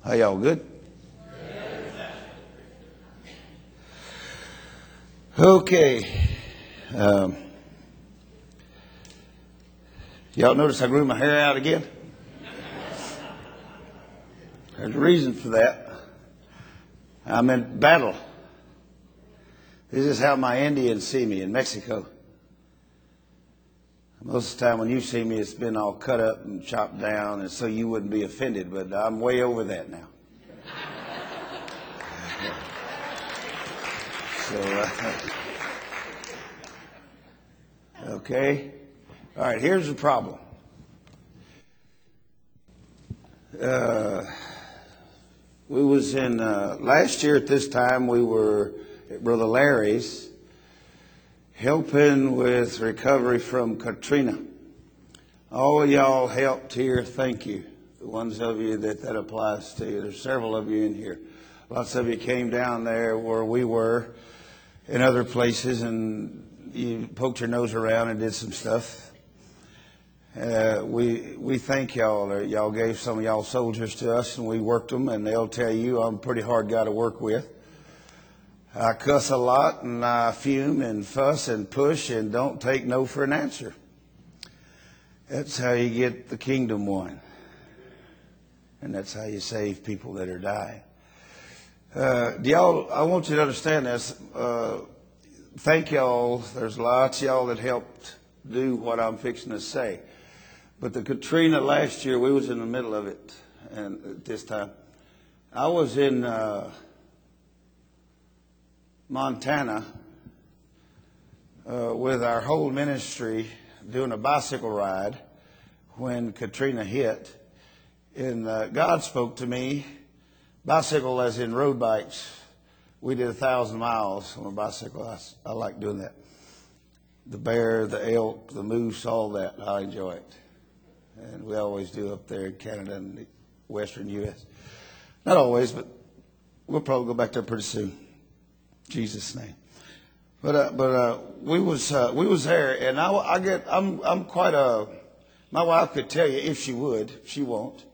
How y'all good? Okay. Y'all notice I grew my hair out again? There's a reason for that. I'm in battle. This is how my Indians see me in Mexico. Most of the time when you see me, it's been all cut up and chopped down, and so you wouldn't be offended, but I'm way over that now. Okay. All right, here's the problem. We was in, last year at this time, we were at Brother Larry's helping with recovery from Katrina. All of y'all helped here, thank you. The ones of you that applies to. There's several of you in here. Lots of you came down there where we were in other places, and you poked your nose around and did some stuff. We thank y'all. Y'all gave some of y'all soldiers to us, and we worked them, and they'll tell you I'm a pretty hard guy to work with. I cuss a lot, and I fume and fuss and push and don't take no for an answer. That's how you get the kingdom won. And that's how you save people that are dying. I want you to understand this. Thank y'all. There's lots of y'all that helped do what I'm fixing to say. But the Katrina last year, we was in the middle of it. And at this time, I was in Montana with our whole ministry doing a bicycle ride when Katrina hit. And God spoke to me, bicycle as in road bikes. We did 1,000 miles on a bicycle. I like doing that. The bear, the elk, the moose, all that. I enjoy it. And we always do up there in Canada and the western U.S. Not always, but we'll probably go back there pretty soon. In Jesus' name. But we was there, and I'm quite a. My wife could tell you if she would. She won't.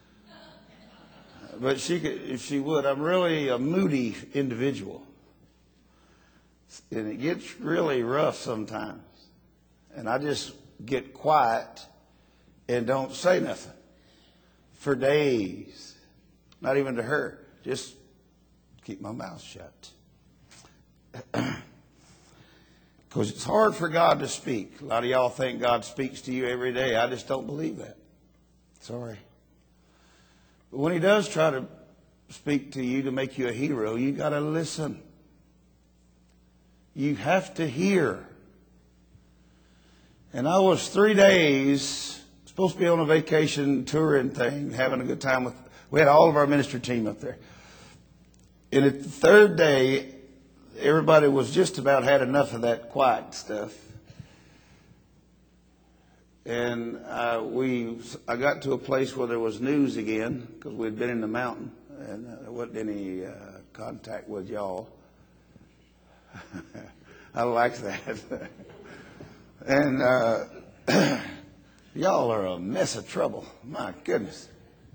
But she could, if she would. I'm really a moody individual, and it gets really rough sometimes. And I just get quiet and don't say nothing for days. Not even to her. Just keep my mouth shut. Because it's hard for God to speak. A lot of y'all think God speaks to you every day. I just don't believe that. Sorry. But when he does try to speak to you to make you a hero, you got to listen. You have to hear. And I was 3 days, supposed to be on a vacation touring thing, having a good time we had all of our ministry team up there. And at the third day, everybody was just about had enough of that quiet stuff. And I got to a place where there was news again, because we'd been in the mountain, and there wasn't any contact with y'all. I like that. And y'all are a mess of trouble. My goodness.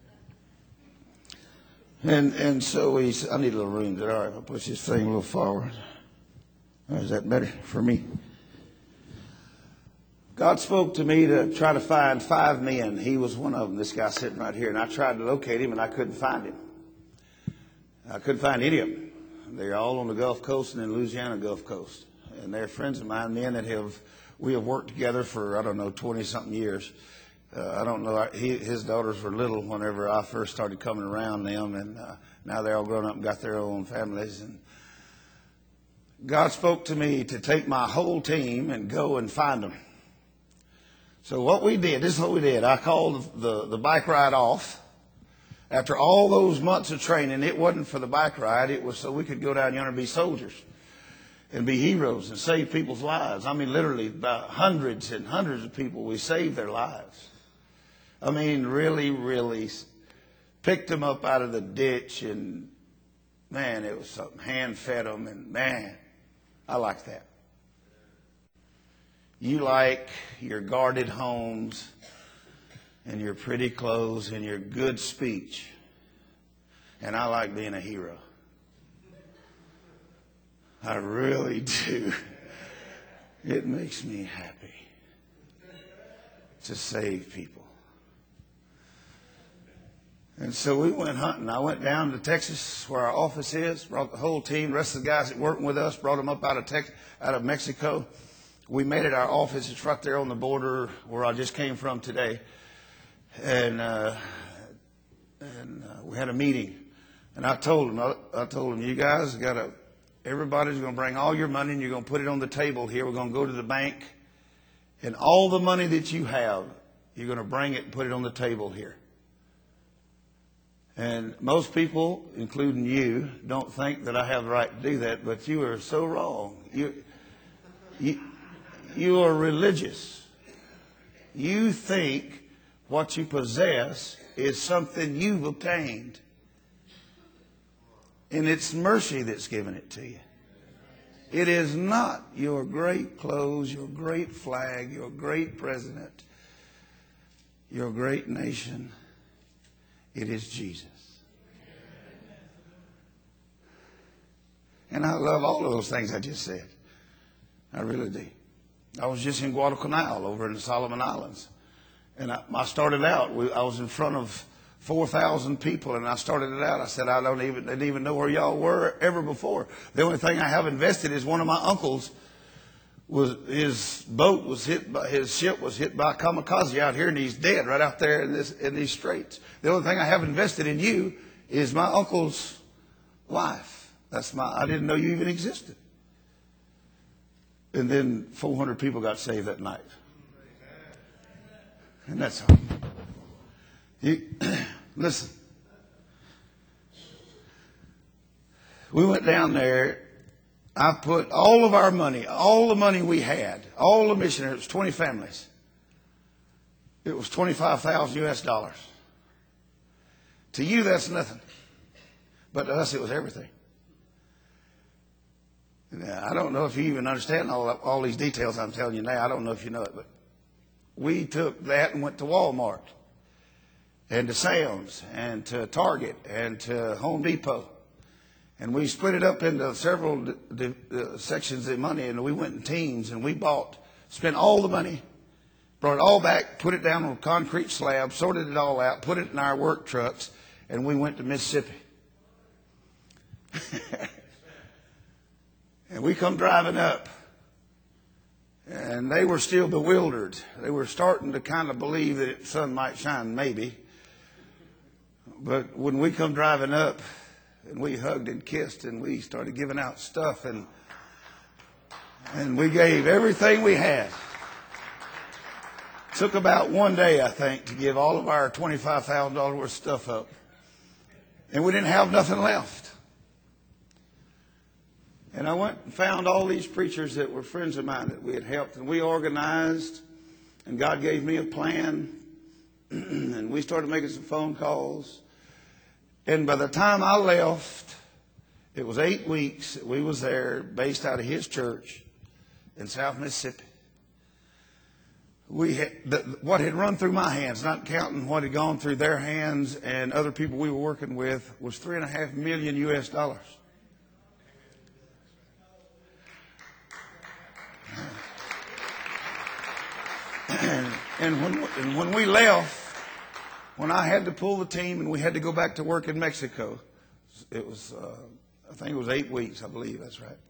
And so I need a little room. Is that all right if I push this thing a little forward? Or is that better for me? God spoke to me to try to find 5 men. He was one of them, this guy sitting right here. And I tried to locate him, and I couldn't find him. I couldn't find any of them. They're all on the Gulf Coast and in Louisiana Gulf Coast. And they're friends of mine, men that we have worked together for, 20-something years. I don't know. His daughters were little whenever I first started coming around them, and now they're all grown up and got their own families. And God spoke to me to take my whole team and go and find them. So what we did, this is what we did. I called the bike ride off. After all those months of training, it wasn't for the bike ride. It was so we could go down yonder and be soldiers and be heroes and save people's lives. I mean, literally, about hundreds and hundreds of people, we saved their lives. I mean, really, really picked them up out of the ditch, and, man, it was something. Hand-fed them, and, man, I like that. You like your guarded homes and your pretty clothes and your good speech. And I like being a hero. I really do. It makes me happy to save people. And so we went hunting. I went down to Texas where our office is, brought the whole team, the rest of the guys that working with us, brought them up out of Mexico. We made it our office. It's right there on the border where I just came from today. And we had a meeting. And I told them, you guys everybody's going to bring all your money and you're going to put it on the table here. We're going to go to the bank. And all the money that you have, you're going to bring it and put it on the table here. And most people, including you, don't think that I have the right to do that, but you are so wrong. You are religious. You think what you possess is something you've obtained. And it's mercy that's given it to you. It is not your great clothes, your great flag, your great president, your great nation. It is Jesus. And I love all of those things I just said. I really do. I was just in Guadalcanal over in the Solomon Islands. And I started out, I was in front of 4,000 people, and I started it out. I said, I didn't even know where y'all were ever before. The only thing I have invested is one of my uncles his ship was hit by a kamikaze out here, and he's dead right out there in these straits. The only thing I have invested in you is my uncle's life. I didn't know you even existed. And then 400 people got saved that night. And that's all. Listen. We went down there. I put all of our money, all the money we had, all the missionaries, 20 families. It was $25,000 US. To you, that's nothing. But to us, it was everything. Now, I don't know if you even understand all these details I'm telling you now. I don't know if you know it, but we took that and went to Walmart and to Sam's and to Target and to Home Depot. And we split it up into several sections of money, and we went in teams, and we spent all the money, brought it all back, put it down on a concrete slab, sorted it all out, put it in our work trucks, and we went to Mississippi. And we come driving up, and they were still bewildered. They were starting to kind of believe that the sun might shine, maybe. But when we come driving up, and we hugged and kissed, and we started giving out stuff, and we gave everything we had. Took about one day, I think, to give all of our $25,000 worth of stuff up. And we didn't have nothing left. And I went and found all these preachers that were friends of mine that we had helped, and we organized, and God gave me a plan, and we started making some phone calls. And by the time I left, it was 8 weeks that we was there, based out of his church in South Mississippi. What had run through my hands, not counting what had gone through their hands and other people we were working with, was $3.5 million US. And when we left, when I had to pull the team and we had to go back to work in Mexico, it was, I think it was 8 weeks, I believe, that's right.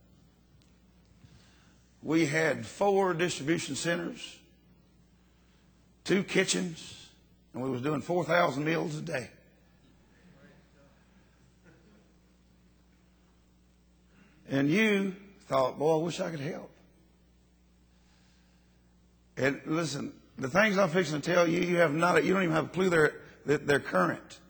We had 4 distribution centers, 2 kitchens, and we was doing 4,000 meals a day. And you thought, boy, I wish I could help. And listen, the things I'm fixing to tell you, you don't even have a clue they're current.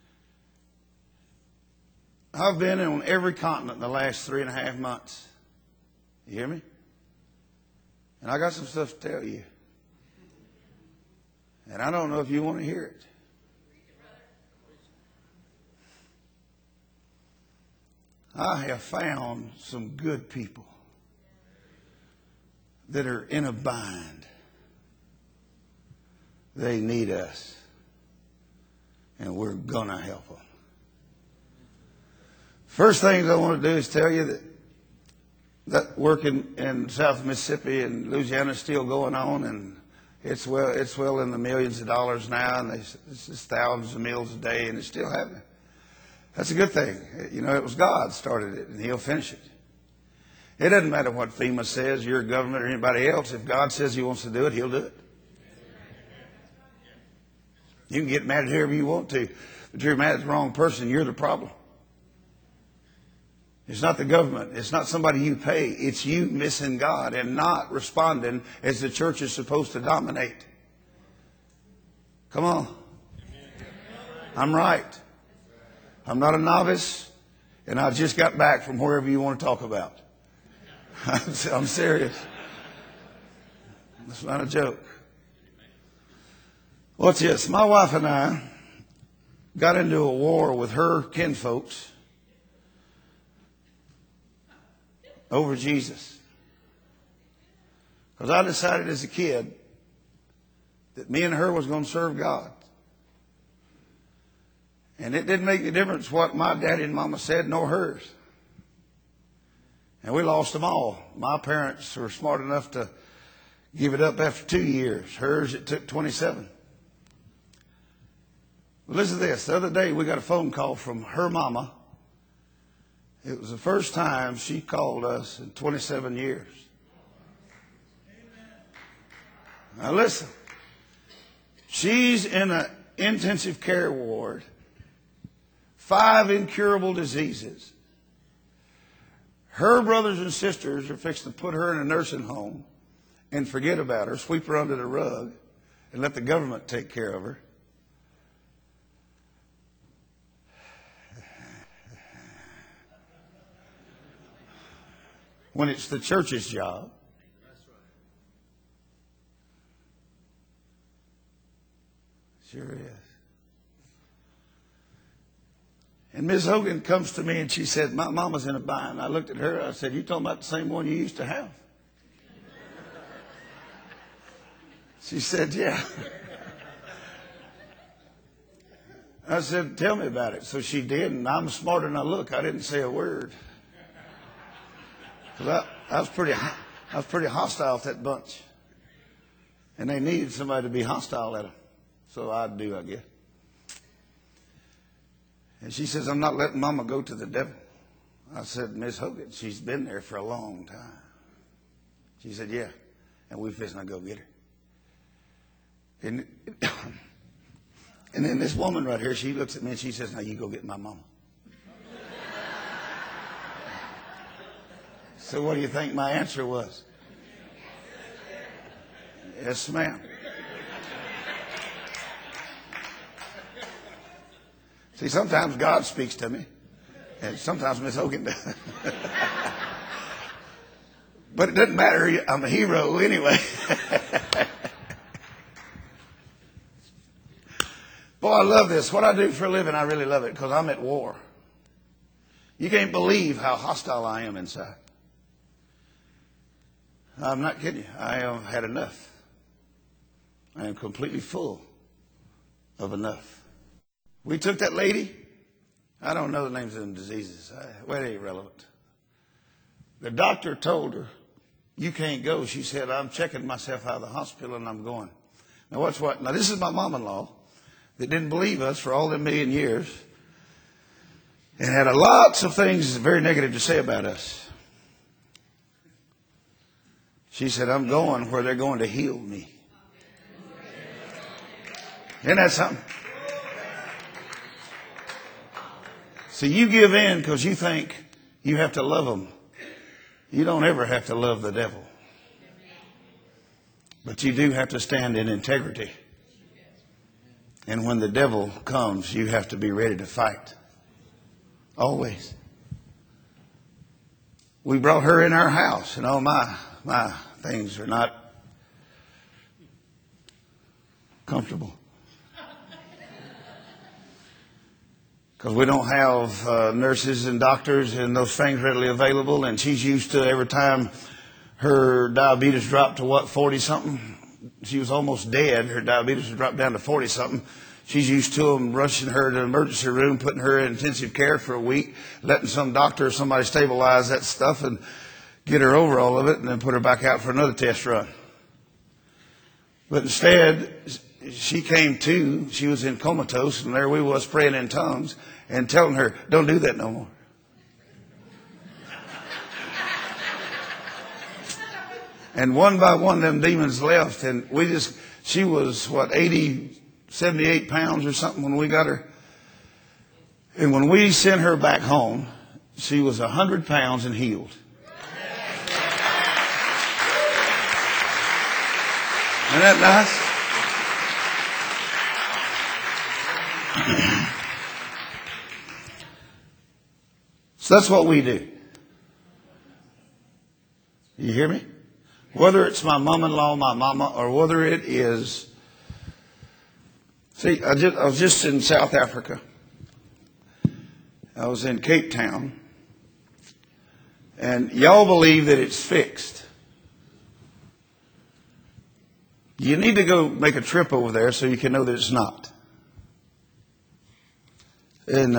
I've been on every continent in the last 3.5 months. You hear me? And I got some stuff to tell you. And I don't know if you want to hear it. I have found some good people that are in a bind. They need us, and we're going to help them. First thing I want to do is tell you that work in South Mississippi and Louisiana is still going on, and it's well in the millions of dollars now, and it's just thousands of meals a day, and it's still happening. That's a good thing. You know, it was God started it, and He'll finish it. It doesn't matter what FEMA says, your government or anybody else. If God says He wants to do it, He'll do it. You can get mad at whoever you want to, but you're mad at the wrong person. You're the problem. It's not the government. It's not somebody you pay. It's you missing God and not responding as the church is supposed to dominate. Come on. I'm right. I'm not a novice, and I just got back from wherever you want to talk about. I'm serious. That's not a joke. What's this? My wife and I got into a war with her kinfolks over Jesus. Because I decided as a kid that me and her was going to serve God. And it didn't make any difference what my daddy and mama said, nor hers. And we lost them all. My parents were smart enough to give it up after 2 years. Hers, it took 27. Well, listen to this. The other day, we got a phone call from her mama. It was the first time she called us in 27 years. Now listen. She's in an intensive care ward. 5 incurable diseases. Her brothers and sisters are fixing to put her in a nursing home and forget about her, sweep her under the rug, and let the government take care of her. When it's the church's job. Sure is. And Ms. Hogan comes to me and she said, my mama's in a bind. I looked at her. I said, you talking about the same one you used to have? She said, yeah. I said, tell me about it. So she did, and I'm smarter than I look. I didn't say a word. Because I was pretty hostile to that bunch. And they needed somebody to be hostile at them. So I do, I guess. And she says, I'm not letting Mama go to the devil. I said, Miss Hogan, she's been there for a long time. She said, yeah. And we fixing to go get her. And then this woman right here, she looks at me and she says, now you go get my mama. So what do you think my answer was? Yes, ma'am. See, sometimes God speaks to me, and sometimes Miss Hogan does. But it doesn't matter. I'm a hero anyway. Boy, I love this. What I do for a living, I really love it because I'm at war. You can't believe how hostile I am inside. I'm not kidding you. I have had enough. I am completely full of enough. We took that lady. I don't know the names of them diseases. Well, it ain't relevant. The doctor told her, you can't go. She said, I'm checking myself out of the hospital and I'm going. Now, watch what? Now, this is my mom-in-law that didn't believe us for all them million years and had lots of things very negative to say about us. She said, I'm going where they're going to heal me. Isn't that something? See, you give in because you think you have to love them. You don't ever have to love the devil. But you do have to stand in integrity. And when the devil comes, you have to be ready to fight. Always. We brought her in our house, and oh my things are not comfortable. Because we don't have nurses and doctors and those things readily available. And she's used to every time her diabetes dropped to 40-something? She was almost dead. Her diabetes dropped down to 40-something. She's used to them rushing her to the emergency room, putting her in intensive care for a week, letting some doctor or somebody stabilize that stuff and get her over all of it, and then put her back out for another test run. But instead, she came to, she was in comatose, and there we was praying in tongues and telling her, don't do that no more. And one by one, them demons left, and she was, 78 pounds or something when we got her. And when we sent her back home, she was 100 pounds and healed. Isn't that nice? So that's what we do. You hear me? Whether it's my mom-in-law, my mama, or whether it is... See, I was just in South Africa. I was in Cape Town. And y'all believe that it's fixed. You need to go make a trip over there so you can know that it's not. And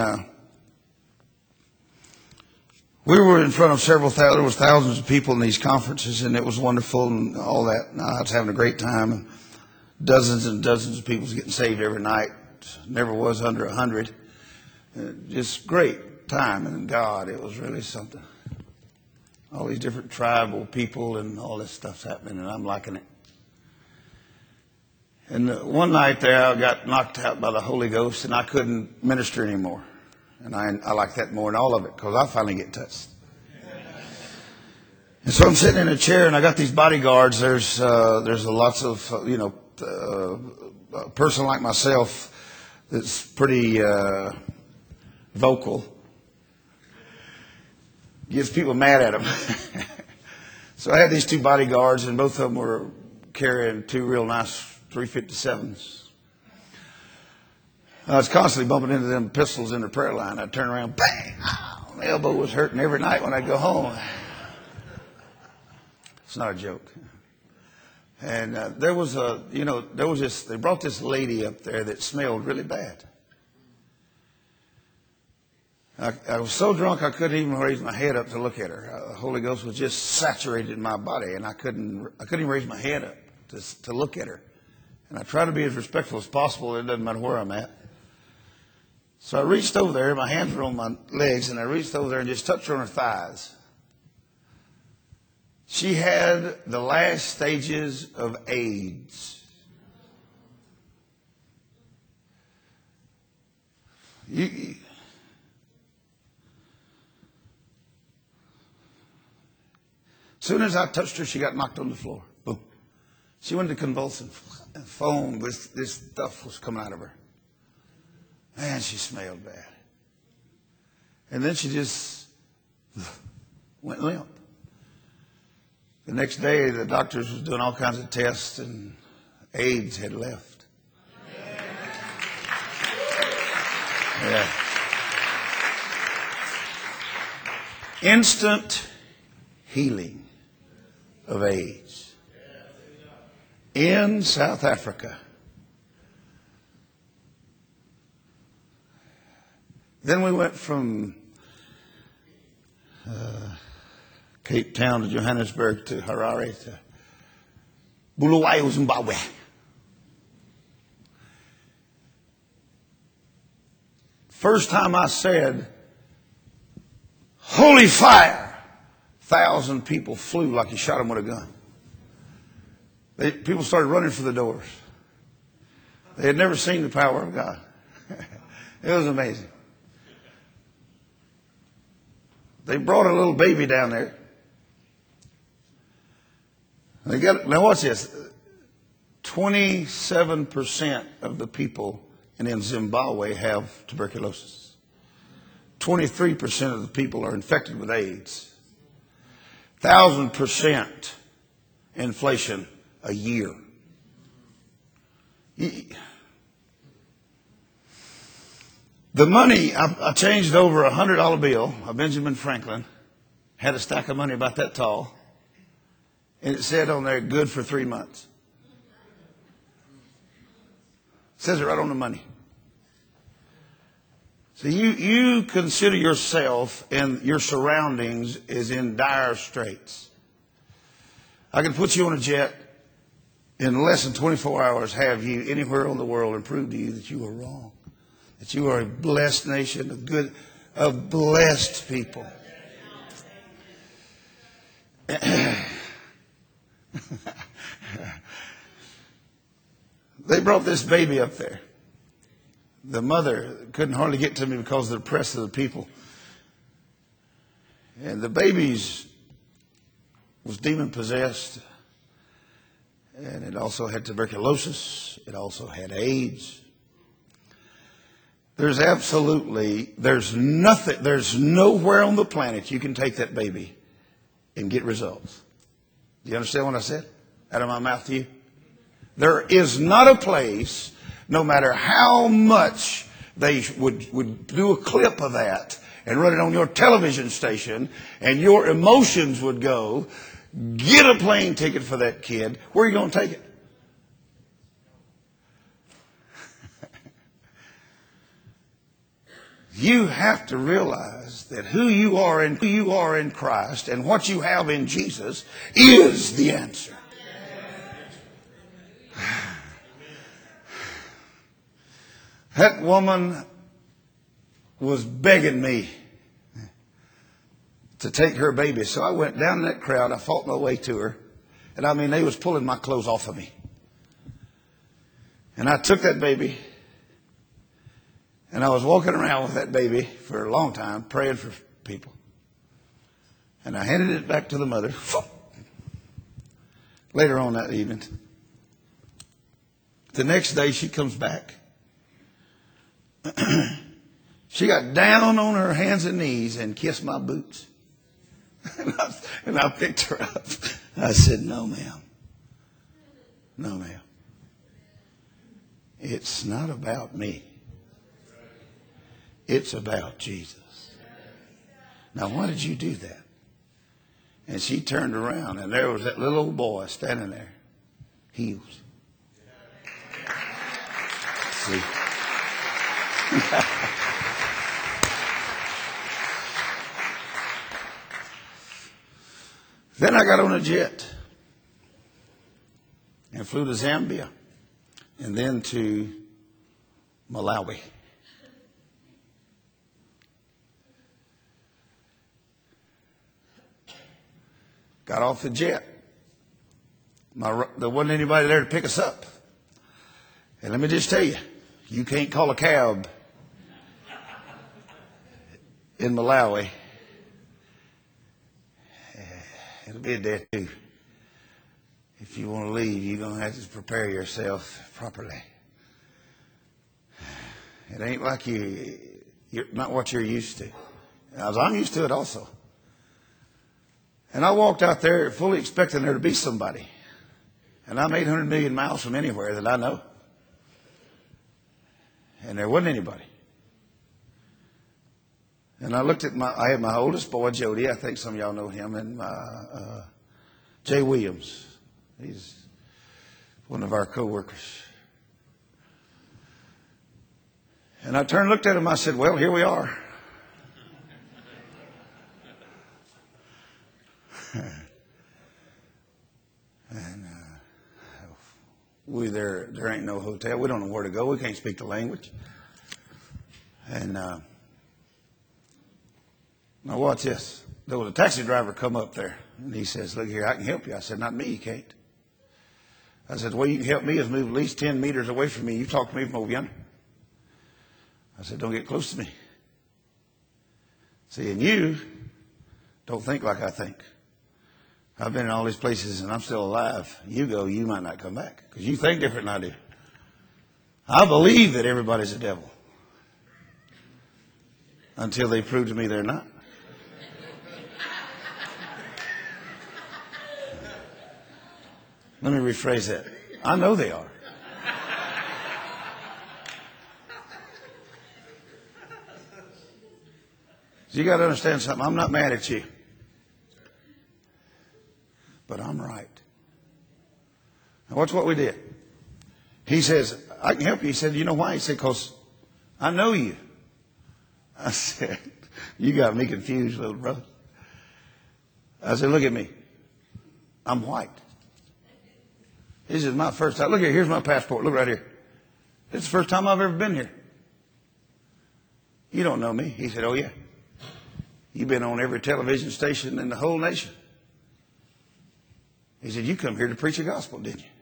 we were in front of there was thousands of people in these conferences, and it was wonderful and all that. And I was having a great time, and dozens and dozens of people getting saved every night. Never was under 100. Just great time in God. It was really something. All these different tribal people and all this stuff's happening, and I'm liking it. And one night there, I got knocked out by the Holy Ghost, and I couldn't minister anymore. And I like that more than all of it, because I finally get touched. And so I'm sitting in a chair, and I got these bodyguards. There's lots of, a person like myself that's pretty vocal gets people mad at him. So I had these two bodyguards, and both of them were carrying two real nice 357s. I was constantly bumping into them pistols in the prayer line. I'd turn around, bang! Oh, my elbow was hurting every night when I'd go home. It's not a joke. And they brought this lady up there that smelled really bad. I was so drunk I couldn't even raise my head up to look at her. The Holy Ghost was just saturated in my body, and I couldn't even raise my head up to look at her. And I try to be as respectful as possible. It doesn't matter where I'm at. So I reached over there. My hands were on my legs, and I reached over there and just touched her on her thighs. She had the last stages of AIDS. As soon as I touched her, she got knocked on the floor. Boom. She went into convulsive foam. This stuff was coming out of her. Man, she smelled bad. And then she just went limp. The next day, the doctors was doing all kinds of tests, and AIDS had left. Yeah. Instant healing of AIDS in South Africa. Then we went from Cape Town to Johannesburg to Harare to Bulawayo, Zimbabwe. First time I said, "Holy fire," 1,000 people flew like you shot them with a gun. People started running for the doors. They had never seen the power of God. It was amazing. They brought a little baby down there. Now watch this. 27% of the people in Zimbabwe have tuberculosis. 23% of the people are infected with AIDS. 1,000% inflation a year. The money, I changed over a $100 bill, a Benjamin Franklin, had a stack of money about that tall, and it said on there, good for 3 months. It says it right on the money. So you consider yourself and your surroundings is in dire straits. I can put you on a jet in less than 24 hours, have you anywhere in the world, and prove to you that you are wrong, that you are a blessed nation, of blessed people. They brought this baby up there. The mother couldn't hardly get to me because of the press of the people. And the baby was demon possessed. And it also had tuberculosis. It also had AIDS. There's nowhere on the planet you can take that baby and get results. Do you understand what I said? Out of my mouth to you? There is not a place, no matter how much they would do a clip of that and run it on your television station, and your emotions would go, get a plane ticket for that kid. Where are you going to take it? You have to realize that who you are in Christ and what you have in Jesus is the answer. That woman was begging me to take her baby. So I went down in that crowd. I fought my way to her. And I mean, they was pulling my clothes off of me. And I took that baby. And I was walking around with that baby for a long time, praying for people. And I handed it back to the mother. Later on that evening. The next day she comes back. She got down on her hands and knees and kissed my boots. And I picked her up. I said, no, ma'am. No, ma'am. It's not about me. It's about Jesus. Now, why did you do that? And she turned around, and there was that little old boy standing there, healed. See? Then I got on a jet and flew to Zambia and then to Malawi. Got off the jet. There wasn't anybody there to pick us up. And let me just tell you, you can't call a cab in Malawi. It'll be a day too. If you want to leave, you're going to have to prepare yourself properly. It ain't like you're not what you're used to. I'm used to it also. And I walked out there fully expecting there to be somebody. And I'm 800 million miles from anywhere that I know. And there wasn't anybody. And I looked at I had my oldest boy, Jody. I think some of y'all know him. And Jay Williams. He's one of our co-workers. And I turned and looked at him. I said, well, here we are. And there ain't no hotel. We don't know where to go. We can't speak the language. And now watch this. There was a taxi driver come up there, and he says, look here, I can help you. I said, not me, you can't. I said, the way you can help me is move at least 10 meters away from me. You talk to me from over yonder. I said, don't get close to me. See, and you don't think like I think. I've been in all these places and I'm still alive. You go, you might not come back because you think different than I do. I believe that everybody's a devil until they prove to me they're not. Let me rephrase that. I know they are. So you got to understand something. I'm not mad at you. But I'm right. Now watch what we did. He says, I can help you. He said, you know why? He said, because I know you. I said, you got me confused, little brother. I said, look at me. I'm white. This is my first time. Look here, here's my passport. Look right here. This is the first time I've ever been here. You don't know me. He said, oh, yeah. You've been on every television station in the whole nation. He said, you come here to preach the gospel, didn't you?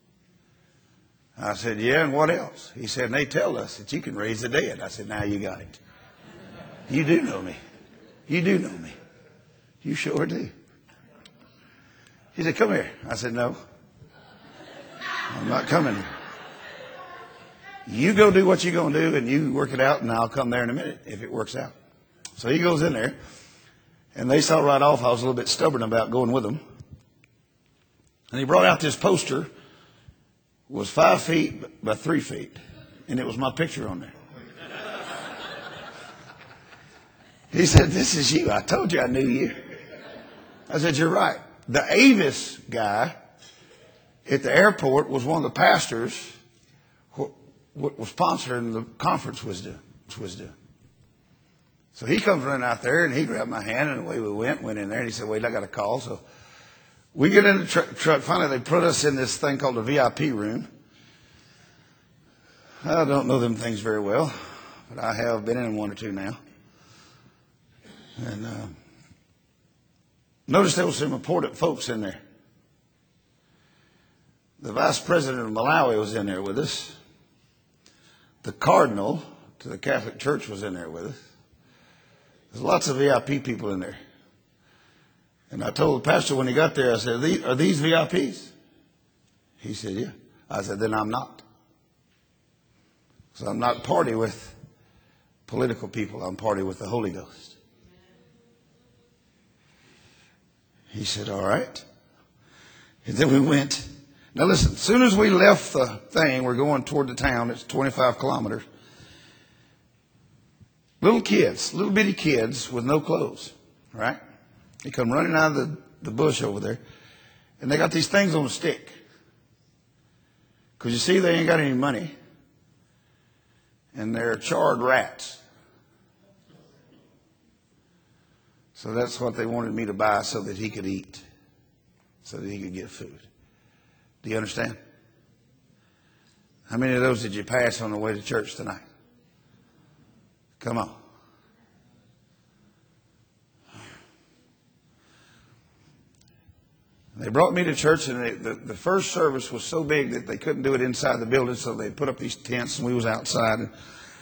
I said, yeah, and what else? He said, and they tell us that you can raise the dead. I said, now you got it. You do know me. You do know me. You sure do. He said, come here. I said, no. I'm not coming here. You go do what you're going to do and you work it out, and I'll come there in a minute if it works out. So he goes in there, and they saw right off I was a little bit stubborn about going with them. And he brought out this poster. It was 5 feet by 3 feet, and it was my picture on there. He said, this is you. I told you I knew you. I said, you're right. The Avis guy at the airport was one of the pastors what was sponsoring the conference was doing. So he comes running out there, and he grabbed my hand, and away we went in there, and he said, wait, I got a call. So we get in the truck. Finally, they put us in this thing called the VIP room. I don't know them things very well, but I have been in one or two now. And notice there was some important folks in there. The vice president of Malawi was in there with us. The cardinal to the Catholic Church was in there with us. There's lots of VIP people in there. And I told the pastor when he got there, I said, are these VIPs? He said, yeah. I said, then I'm not. So I'm not party with political people. I'm party with the Holy Ghost. He said, all right. And then we went. Now listen, as soon as we left the thing, we're going toward the town. It's 25 kilometers. Little kids, little bitty kids with no clothes, right? They come running out of the bush over there, and they got these things on a stick. Because you see, they ain't got any money, and they're charred rats. So that's what they wanted me to buy so that he could eat, so that he could get food. Do you understand? How many of those did you pass on the way to church tonight? Come on. They brought me to church, and the first service was so big that they couldn't do it inside the building, so they put up these tents, and we was outside. And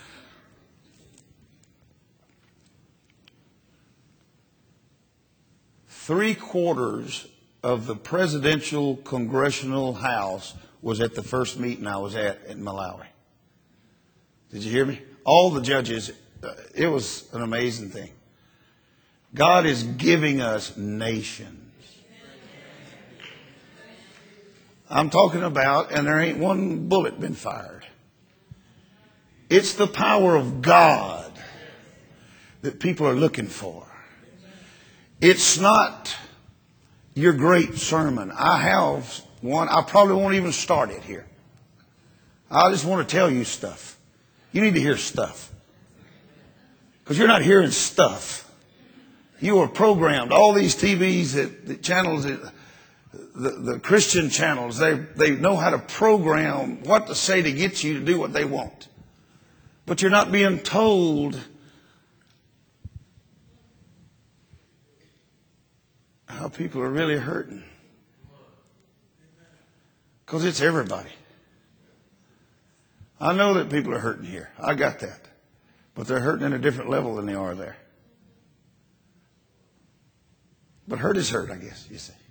three-quarters of the presidential congressional house was at the first meeting I was at in Malawi. Did you hear me? All the judges, it was an amazing thing. God is giving us nations. I'm talking about, and there ain't one bullet been fired. It's the power of God that people are looking for. It's not your great sermon. I have one. I probably won't even start it here. I just want to tell you stuff. You need to hear stuff. Because you're not hearing stuff. You are programmed. All these TVs, the channels, the Christian channels, they know how to program what to say to get you to do what they want. But you're not being told how people are really hurting. Because it's everybody. I know that people are hurting here. I got that. But they're hurting at a different level than they are there. But hurt is hurt, I guess, you see.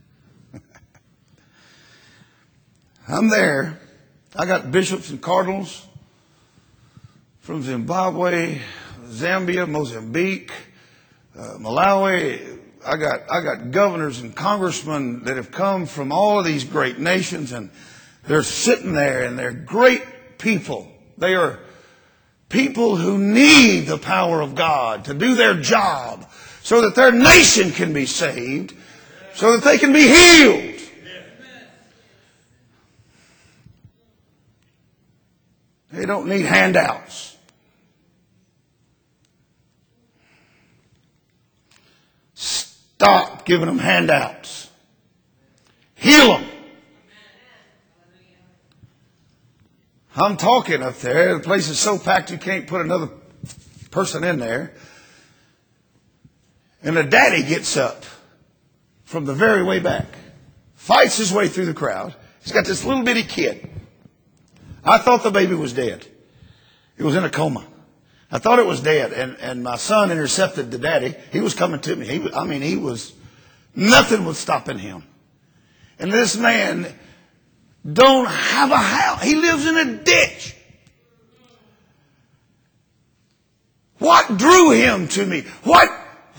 I'm there. I got bishops and cardinals from Zimbabwe, Zambia, Mozambique, Malawi. I got governors and congressmen that have come from all of these great nations, and they're sitting there, and they're great people. They are people who need the power of God to do their job so that their nation can be saved, so that they can be healed. They don't need handouts. Stop giving them handouts. Heal them. I'm talking up there. The place is so packed you can't put another person in there. And the daddy gets up from the very way back, fights his way through the crowd. He's got this little bitty kid. I thought the baby was dead. It was in a coma. I thought it was dead. And my son intercepted the daddy. He was coming to me. He was, nothing was stopping him. And this man don't have a house. He lives in a ditch. What drew him to me? What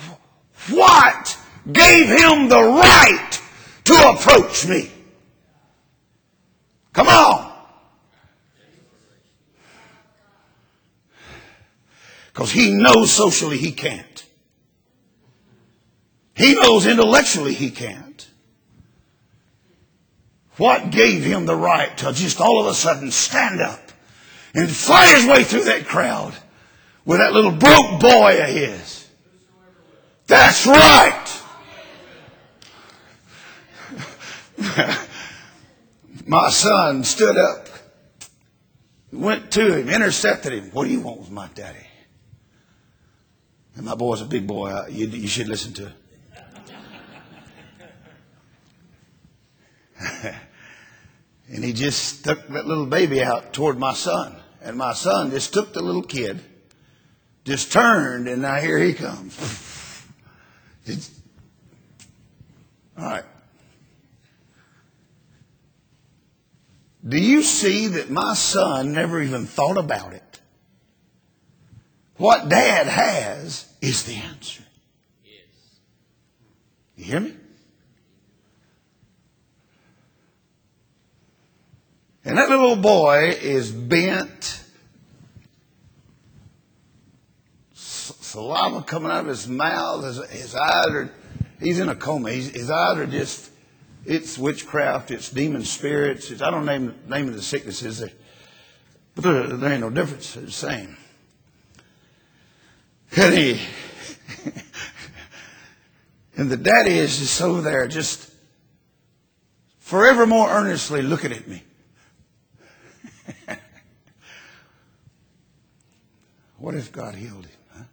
gave him the right to approach me? Come on. Because he knows socially he can't. He knows intellectually he can't. What gave him the right to just all of a sudden stand up and fight his way through that crowd with that little broke boy of his? That's right. My son stood up, went to him, intercepted him. What do you want with my daddy? And my boy's a big boy. You should listen to it. And he just stuck that little baby out toward my son. And my son just took the little kid, just turned, and now here he comes. All right. Do you see that my son never even thought about it? What Dad has is the answer. You hear me? And that little boy is bent, saliva coming out of his mouth, his eyes are, he's in a coma. His eyes are just, it's witchcraft, it's demon spirits. I don't name the sicknesses, but there ain't no difference. They're the same. And the daddy is just over there, just forevermore earnestly looking at me. What if God healed him? Huh?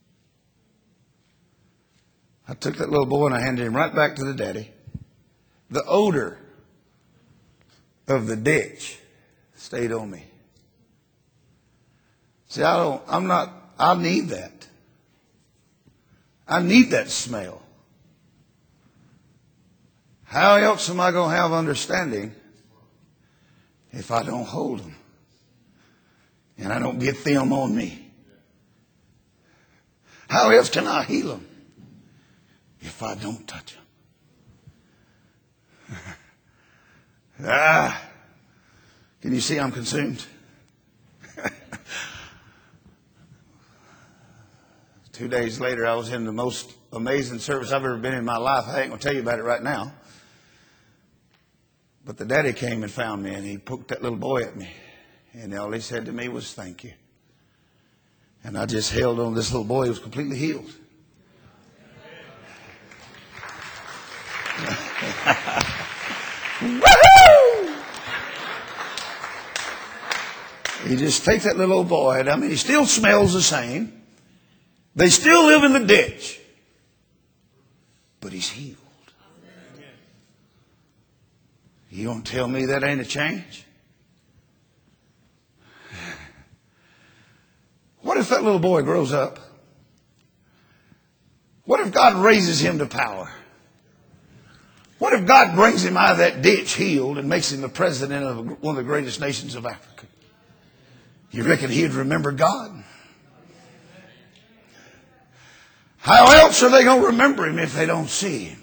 I took that little boy and I handed him right back to the daddy. The odor of the ditch stayed on me. See, I need that. I need that smell. How else am I going to have understanding if I don't hold them and I don't get them on me? How else can I heal them if I don't touch them? Can you see I'm consumed? 2 days later, I was in the most amazing service I've ever been in my life. I ain't going to tell you about it right now. But the daddy came and found me, and he poked that little boy at me. And all he said to me was, "Thank you." And I just held on this little boy who was completely healed. Woohoo! You just take that little old boy, and he still smells the same. They still live in the ditch. But he's healed. You don't tell me that ain't a change? What if that little boy grows up? What if God raises him to power? What if God brings him out of that ditch healed and makes him the president of one of the greatest nations of Africa? You reckon he'd remember God? How else are they going to remember him if they don't see him?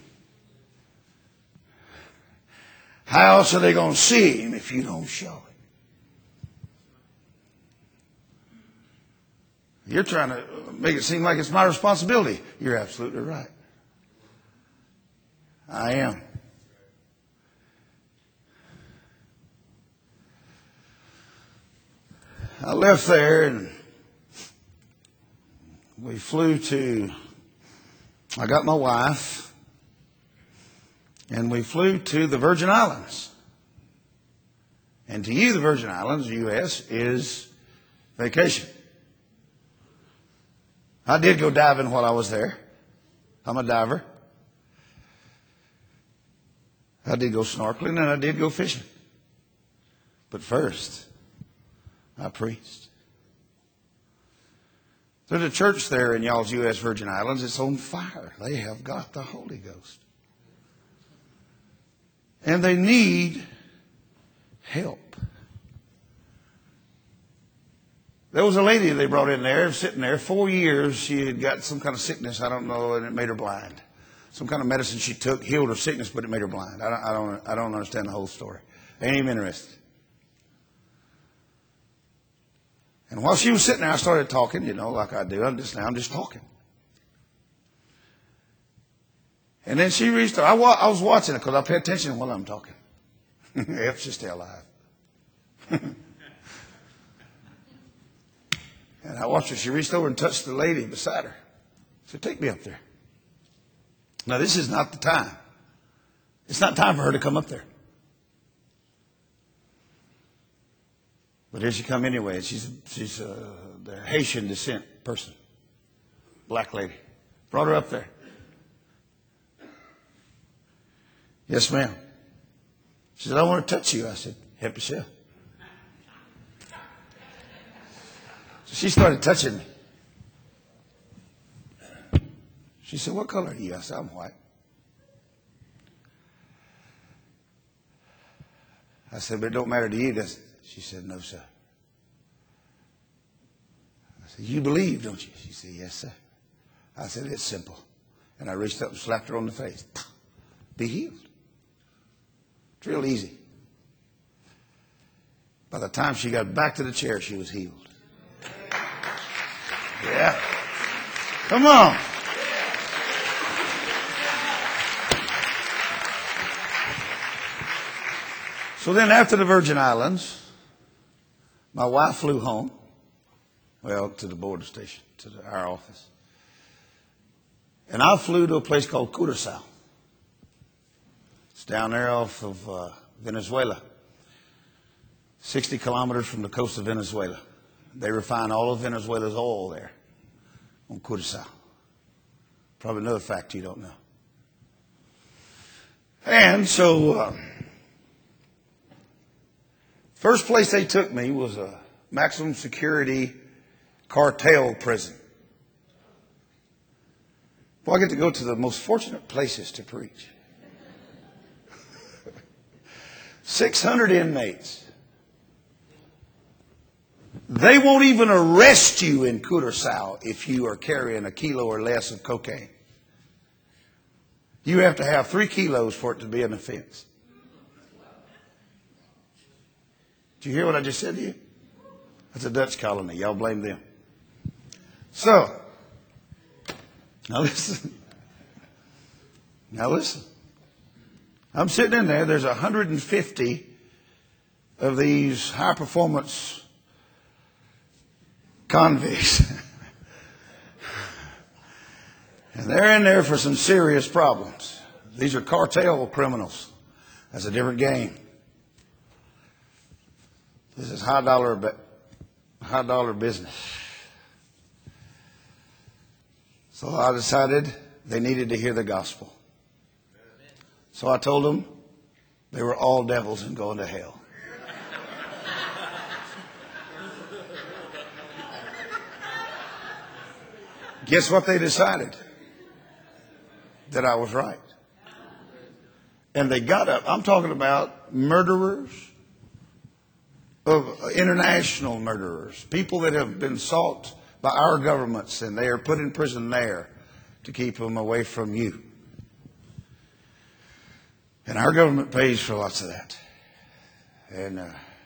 How else are they going to see him if you don't show him? You're trying to make it seem like it's my responsibility. You're absolutely right. I am. I left there and we flew to, I got my wife And we flew to the Virgin Islands. And to you, the Virgin Islands, the U.S., is vacation. I did go diving while I was there. I'm a diver. I did go snorkeling and I did go fishing. But first, I preached. There's a church there in y'all's U.S. Virgin Islands. It's on fire. They have got the Holy Ghost. And they need help. There was a lady they brought in there, sitting there, 4 years. She had got some kind of sickness, I don't know, and it made her blind. Some kind of medicine she took healed her sickness, but it made her blind. I don't understand the whole story. I ain't even interested. And while she was sitting there, I started talking, like I do. I'm just talking. And then she reached her. I was watching it because I pay attention while I'm talking. It helps you stay alive. And I watched her. She reached over and touched the lady beside her. She said, "Take me up there." Now, this is not the time. It's not time for her to come up there. But here she come anyway. She's the Haitian descent person. Black lady. Brought her up there. "Yes, ma'am." She said, "I want to touch you." I said, "Help yourself." So she started touching me. She said, "What color are you?" I said, "I'm white." I said, "But it don't matter to you, does it?" She said, "No, sir." I said, "You believe, don't you?" She said, "Yes, sir." I said, "It's simple." And I reached up and slapped her on the face. Be healed. It's real easy. By the time she got back to the chair, she was healed. Yeah. Come on. So then after the Virgin Islands, my wife flew home. Well, to the border station, to our office. And I flew to a place called Curaçao. It's down there off of Venezuela. 60 kilometers from the coast of Venezuela. They refine all of Venezuela's oil there on Curaçao. Probably another fact you don't know. And so, first place they took me was a maximum security cartel prison. Well, I get to go to the most fortunate places to preach. 600 inmates. They won't even arrest you in Curaçao if you are carrying a kilo or less of cocaine. You have to have 3 kilos for it to be an offense. Did you hear what I just said to you? That's a Dutch colony. Y'all blame them. So, now listen. Now listen. I'm sitting in there. There's 150 of these high-performance convicts. And they're in there for some serious problems. These are cartel criminals. That's a different game. This is high dollar business. So I decided they needed to hear the gospel. So I told them they were all devils and going to hell. Guess what they decided? That I was right. And they got up. I'm talking about murderers, of international murderers, people that have been sought by our governments, and they are put in prison there to keep them away from you. And our government pays for lots of that. And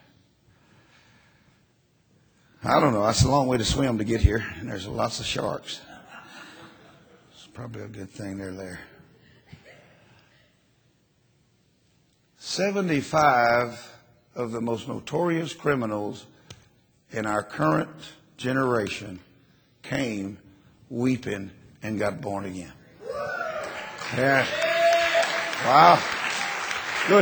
I don't know. It's a long way to swim to get here, and there's lots of sharks. It's probably a good thing they're there. 75 of the most notorious criminals in our current generation came weeping and got born again. Yeah. Wow. Good.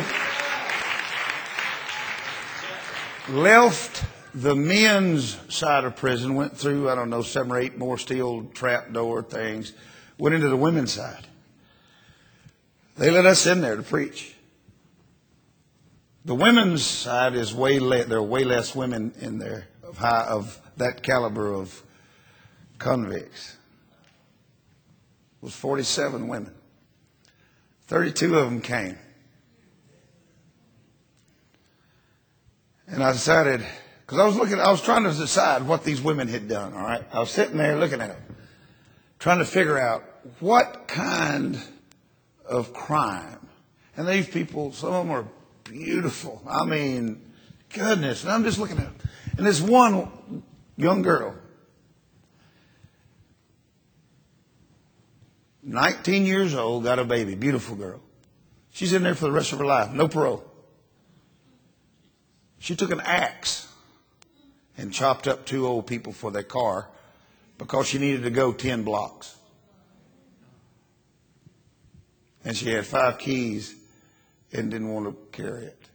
Left the men's side of prison, went through, I don't know, 7 or 8 more steel trap door things, went into the women's side. They let us in there to preach. The women's side is there are way less women in there of that caliber of convicts. It was 47 women. 32 of them came. And I decided, because I was trying to decide what these women had done, all right? I was sitting there looking at them, trying to figure out what kind of crime. And these people, some of them are beautiful. I mean, goodness. And I'm just looking at them. And this one young girl, 19 years old, got a baby, beautiful girl. She's in there for the rest of her life, no parole. She took an axe and chopped up 2 old people for their car because she needed to go 10 blocks. And she had 5 keys and didn't want to carry it.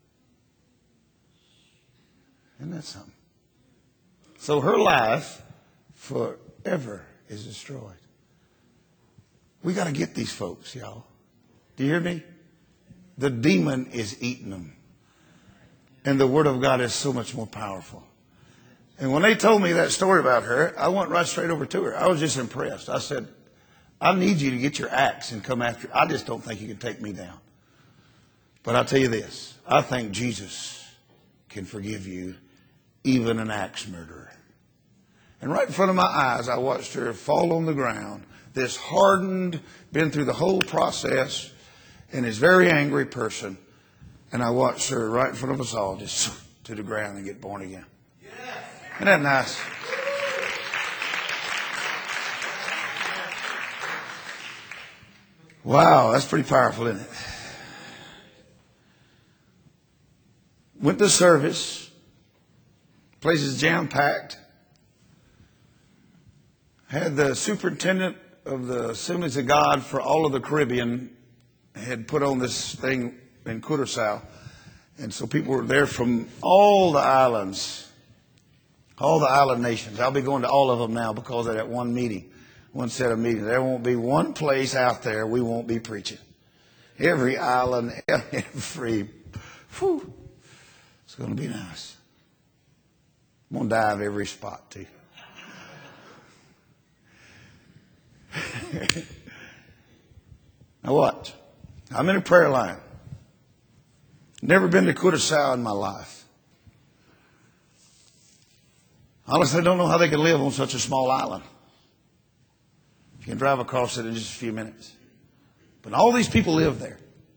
Isn't that something? So her life forever is destroyed. We got to get these folks, y'all. Do you hear me? The demon is eating them. And the Word of God is so much more powerful. And when they told me that story about her, I went right straight over to her. I was just impressed. I said, I need you to get your axe and come after. I just don't think you can take me down. But I'll tell you this. I think Jesus can forgive you, even an axe murderer. And right in front of my eyes, I watched her fall on the ground. This hardened, been through the whole process, and is very angry person. And I watched her right in front of us all just to the ground and get born again. Isn't that nice? Wow, that's pretty powerful, isn't it? Went to service. Place is jam-packed. Had the superintendent of the Assemblies of God for all of the Caribbean had put on this thing in Curaçao. And so people were there from all the islands, all the island nations. I'll be going to all of them now because of that one meeting, one set of meetings. There won't be one place out there we won't be preaching. Every island, every, whew, it's going to be nice. I'm going to dive every spot too. Now what? I'm in a prayer line. Never been to Curaçao in my life. Honestly, I don't know how they can live on such a small island. You can drive across it in just a few minutes. But all these people live there.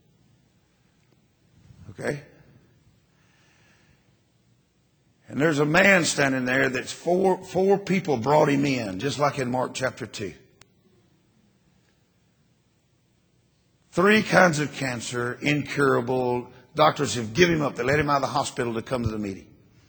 Okay? And there's a man standing there that's four people brought him in, just like in Mark chapter 2. 3 kinds of cancer, incurable. Doctors have given him up. They let him out of the hospital to come to the meeting.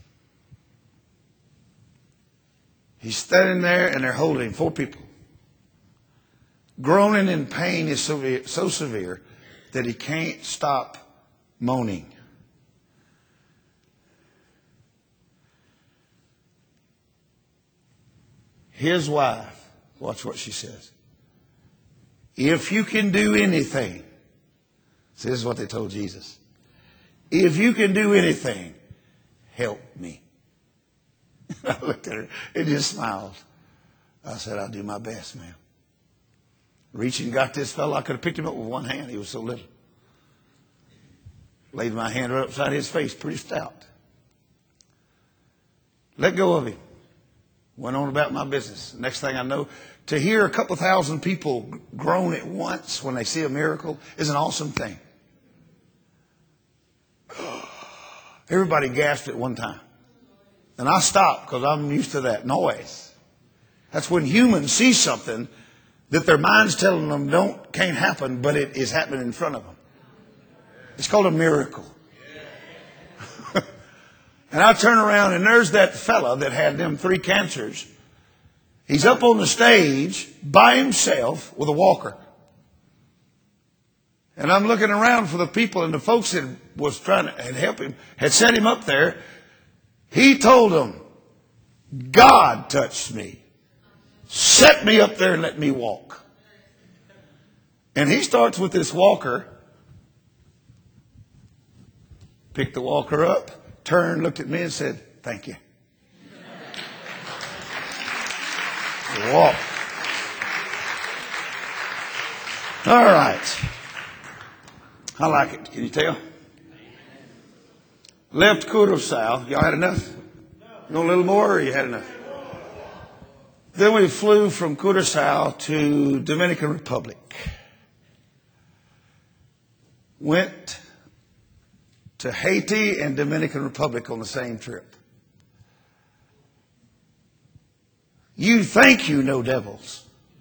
He's standing there and they're holding him, 4 people. Groaning in pain is so severe that he can't stop moaning. His wife, watch what she says. If you can do anything, see, this is what they told Jesus. If you can do anything, help me. I looked at her and just smiled. I said, I'll do my best, ma'am. Reached and got this fellow. I could have picked him up with one hand. He was so little. Laid my hand right upside his face, pretty stout. Let go of him. Went on about my business. Next thing I know, to hear a couple thousand people groan at once when they see a miracle is an awesome thing. Everybody gasped at one time. And I stopped because I'm used to that noise. That's when humans see something that their mind's telling them can't happen, but it is happening in front of them. It's called a miracle. And I turn around and there's that fella that had them 3 cancers. He's up on the stage by himself with a walker. And I'm looking around for the people, and the folks that was trying to help him had set him up there. He told them, God touched me, set me up there and let me walk. And he starts with this walker, picked the walker up, turned, looked at me and said, thank you. Walk. All right. I like it. Can you tell? Left Curacao. Y'all had enough? You want a little more, or you had enough? Then we flew from Curacao to Dominican Republic. Went to Haiti and Dominican Republic on the same trip. You think you know devils.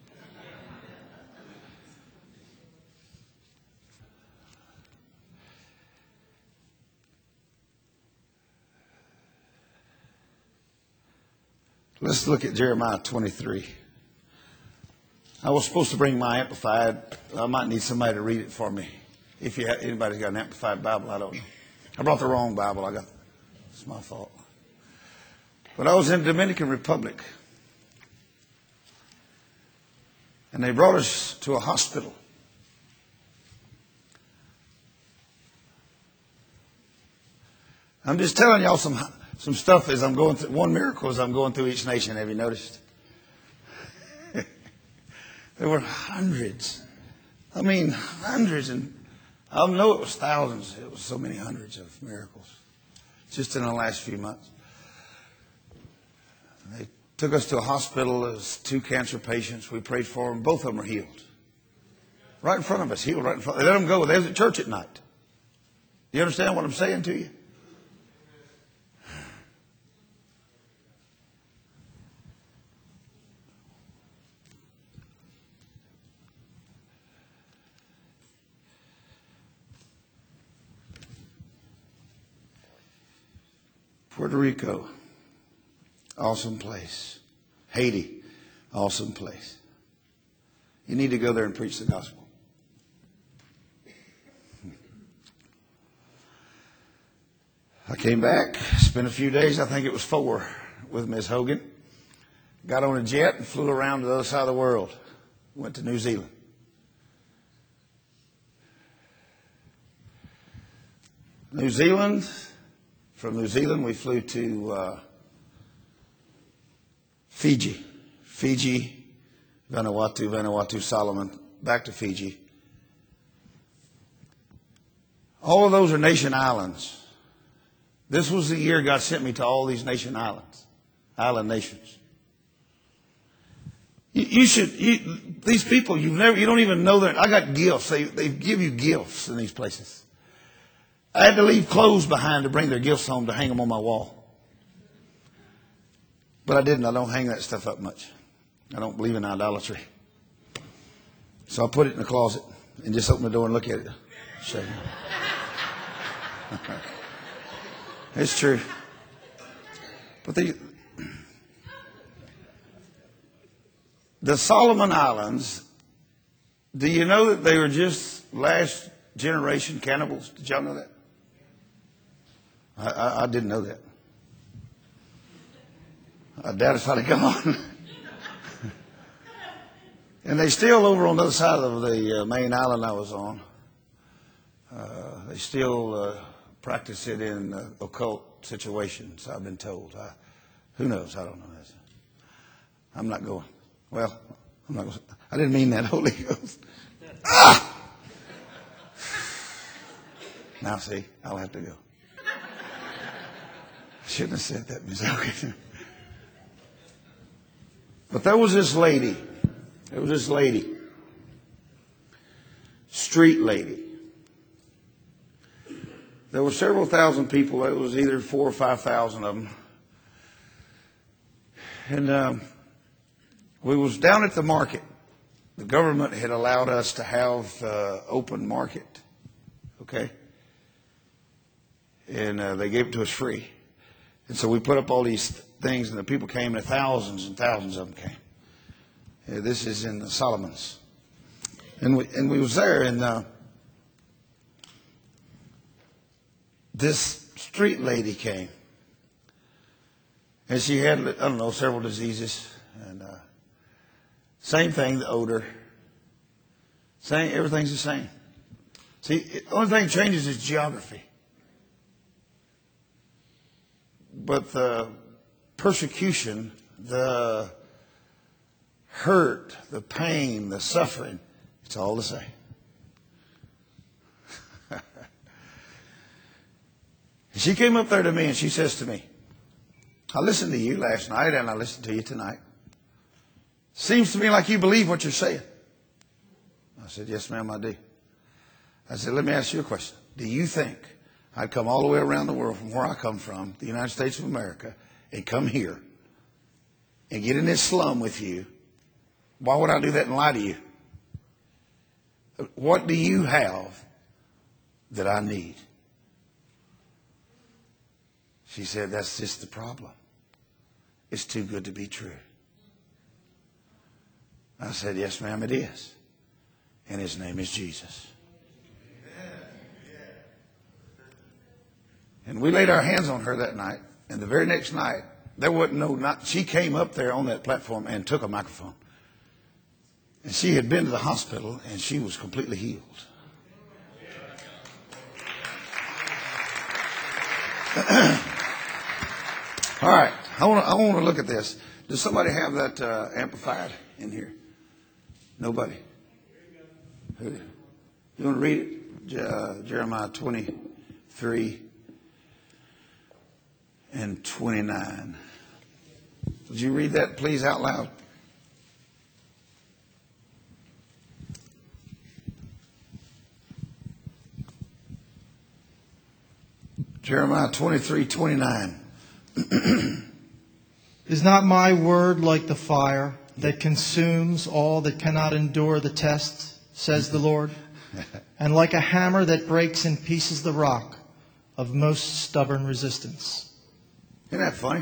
Let's look at Jeremiah 23. I was supposed to bring my Amplified. I might need somebody to read it for me. If anybody's got an Amplified Bible, I don't know. I brought the wrong Bible. It's my fault. But I was in the Dominican Republic. And they brought us to a hospital. I'm just telling y'all some stuff as I'm going through. One miracle as I'm going through each nation. Have you noticed? There were hundreds. I mean, hundreds. And I know it was thousands. It was so many hundreds of miracles just in the last few months. They took us to a hospital. There was 2 cancer patients. We prayed for them. Both of them are healed. Right in front of us. Healed right in front. They let them go. They was at church at night. You understand what I'm saying to you? Puerto Rico, awesome place. Haiti, awesome place. You need to go there and preach the gospel. I came back, spent a few days, I think it was 4, with Miss Hogan. Got on a jet and flew around to the other side of the world. Went to New Zealand. New Zealand. From New Zealand, we flew to Fiji, Vanuatu, Solomon, back to Fiji. All of those are nation islands. This was the year God sent me to all these nation islands, island nations. These people, you don't even know that. I got gifts. They give you gifts in these places. I had to leave clothes behind to bring their gifts home to hang them on my wall. But I didn't. I don't hang that stuff up much. I don't believe in idolatry. So I put it in the closet and just open the door and look at it. Shake it. It's true. But the Solomon Islands, do you know that they were just last generation cannibals? Did y'all know that? I didn't know that. I doubt if I'd have gone. And they still, over on the other side of the main island I was on, they still practice it in occult situations, I've been told. Who knows? I don't know. I'm not going. Well, I'm not going. I didn't mean that, Holy Ghost. Ah! Now, see, I'll have to go. Shouldn't have said that, Miss Elkin. But there was this lady. Street lady. There were several thousand people. It was either 4,000 or 5,000 of them. And we was down at the market. The government had allowed us to have open market. Okay? And they gave it to us free. And so we put up all these things, and the people came, and thousands and thousands of them came. This is in the Solomons. And we was there, and this street lady came. And she had, I don't know, several diseases. And same thing, the odor. Same, everything's the same. See, the only thing that changes is geography. But the persecution, the hurt, the pain, the suffering, it's all the same. She came up there to me and she says to me, I listened to you last night and I listened to you tonight. Seems to me like you believe what you're saying. I said, yes, ma'am, I do. I said, let me ask you a question. Do you think I'd come all the way around the world from where I come from, the United States of America, and come here and get in this slum with you? Why would I do that and lie to you? What do you have that I need? She said, that's just the problem. It's too good to be true. I said, yes, ma'am, it is. And his name is Jesus. And we laid our hands on her that night. And the very next night, there wasn't she came up there on that platform and took a microphone. And she had been to the hospital and she was completely healed. All right. I want to look at this. Does somebody have that amplified in here? Nobody. You want to read it? Jeremiah 23 and 29. Would you read that, please, out loud? Jeremiah 23:29. Is not my word like the fire that consumes all that cannot endure the test, says the Lord, and like a hammer that breaks in pieces the rock of most stubborn resistance? Isn't that funny?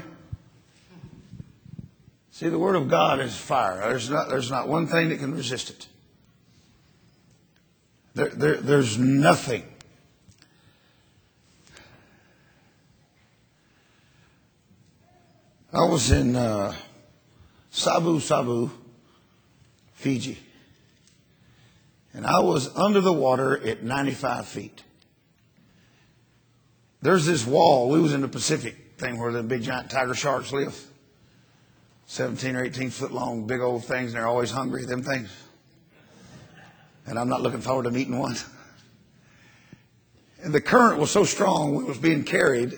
See, the Word of God is fire. There's not one thing that can resist it. There's nothing. I was in Sabu, Fiji. And I was under the water at 95 feet. There's this wall. We was in the Pacific thing where the big giant tiger sharks live. 17 or 18 foot long, big old things, and they're always hungry, them things. And I'm not looking forward to meeting one. And the current was so strong, when it was being carried,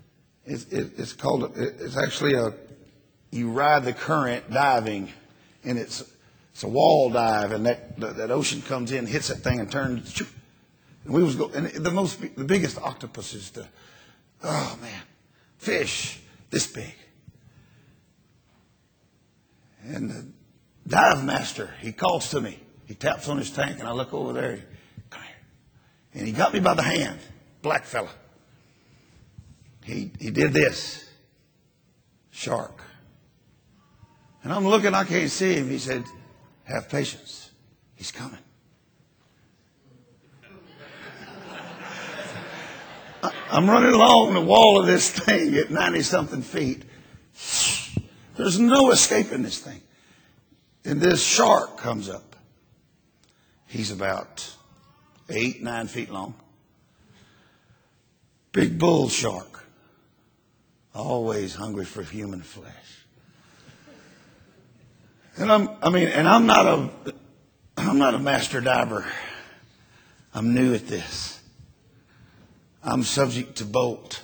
it's actually you ride the current diving, and it's a wall dive, and that ocean comes in, hits that thing, and turns. And we was and the biggest octopuses, fish this big. And the dive master, he calls to me. He taps on his tank, and I look over there. Come here. And he got me by the hand, black fella. He did this. Shark. And I'm looking, I can't see him. He said, have patience. He's coming. I'm running along the wall of this thing at 90-something feet. There's no escaping this thing. And this shark comes up. He's about 8, 9 feet long. Big bull shark. Always hungry for human flesh. And I'm not a master diver. I'm new at this. I'm subject to bolt.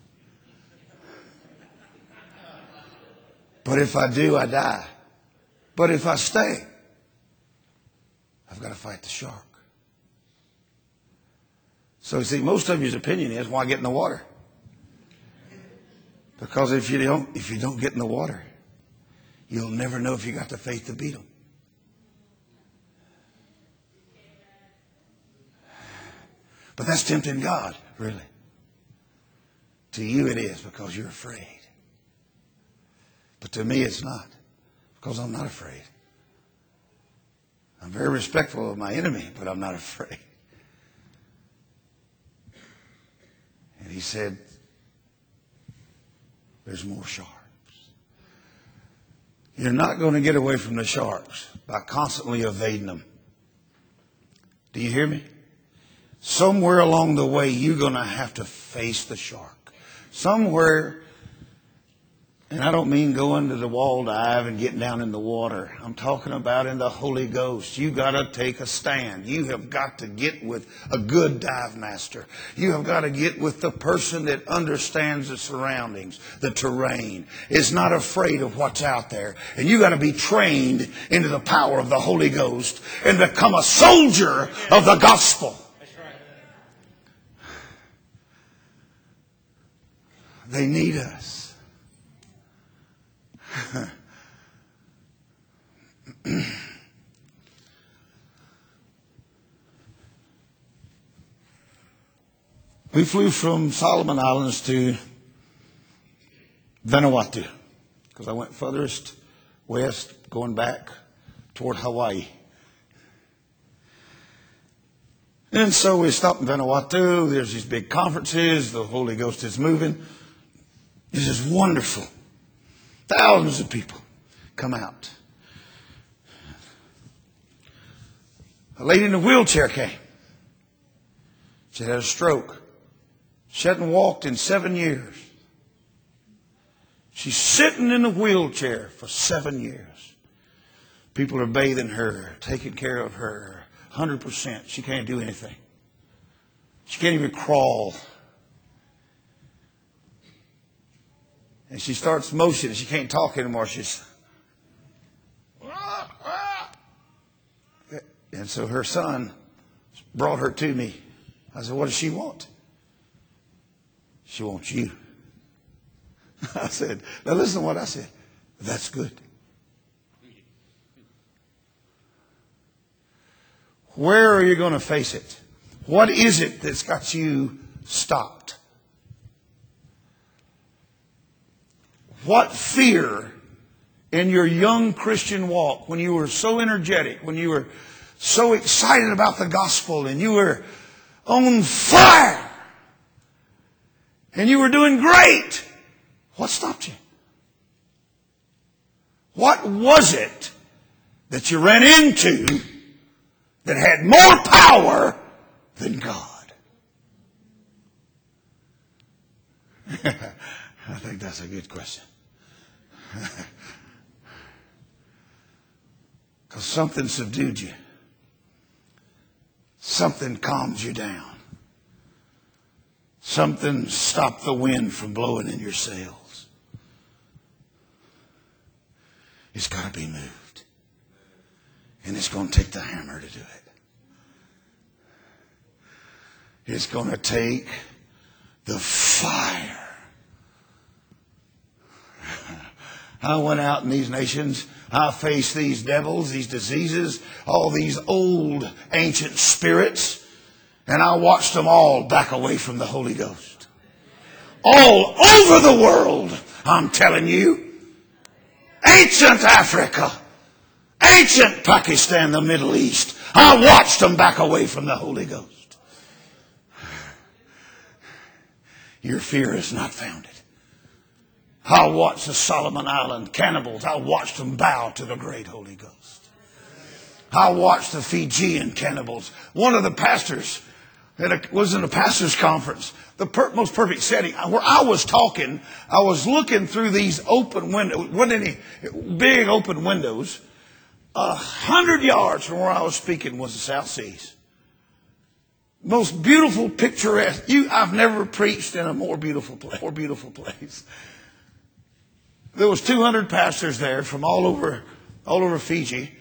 But if I do, I die. But if I stay, I've got to fight the shark. So, see, most of your opinion is, why get in the water? Because if you don't get in the water, you'll never know if you got the faith to beat them. But that's tempting God, really. To you it is, because you're afraid. But to me it's not, because I'm not afraid. I'm very respectful of my enemy, but I'm not afraid. And he said, there's more sharks. You're not going to get away from the sharks by constantly evading them. Do you hear me? Somewhere along the way, you're going to have to face the shark. Somewhere, and I don't mean going to the wall dive and getting down in the water. I'm talking about in the Holy Ghost. You got to take a stand. You have got to get with a good dive master. You have got to get with the person that understands the surroundings, the terrain, is not afraid of what's out there. And you got to be trained into the power of the Holy Ghost and become a soldier of the gospel. They need us. We flew from Solomon Islands to Vanuatu because I went furthest west, going back toward Hawaii. And so we stopped in Vanuatu. There's these big conferences. The Holy Ghost is moving. This is wonderful. Thousands of people come out. A lady in a wheelchair came. She had a stroke. She hadn't walked in 7 years. She's sitting in a wheelchair for 7 years. People are bathing her, taking care of her, 100%. She can't do anything. She can't even crawl. And she starts motioning. She can't talk anymore. She's... And so her son brought her to me. I said, what does she want? She wants you. I said, now listen to what I said. That's good. Where are you going to face it? What is it that's got you stopped? What fear in your young Christian walk, when you were so energetic, when you were so excited about the gospel and you were on fire and you were doing great, what stopped you? What was it that you ran into that had more power than God? I think that's a good question. Because something subdued you. Something calmed you down. Something stopped the wind from blowing in your sails. It's got to be moved. And it's going to take the hammer to do it. It's going to take the fire. I went out in these nations. I faced these devils, these diseases, all these old ancient spirits. And I watched them all back away from the Holy Ghost. All over the world, I'm telling you. Ancient Africa, ancient Pakistan, the Middle East. I watched them back away from the Holy Ghost. Your fear is not founded. I watched the Solomon Island cannibals. I watched them bow to the great Holy Ghost. I watched the Fijian cannibals. One of the pastors was in a pastor's conference, the most perfect setting. Where I was talking, I was looking through these open windows. Wasn't any big open windows. 100 yards from where I was speaking was the South Seas. Most beautiful, picturesque. I've never preached in a more beautiful place. There was 200 pastors there from all over Fiji.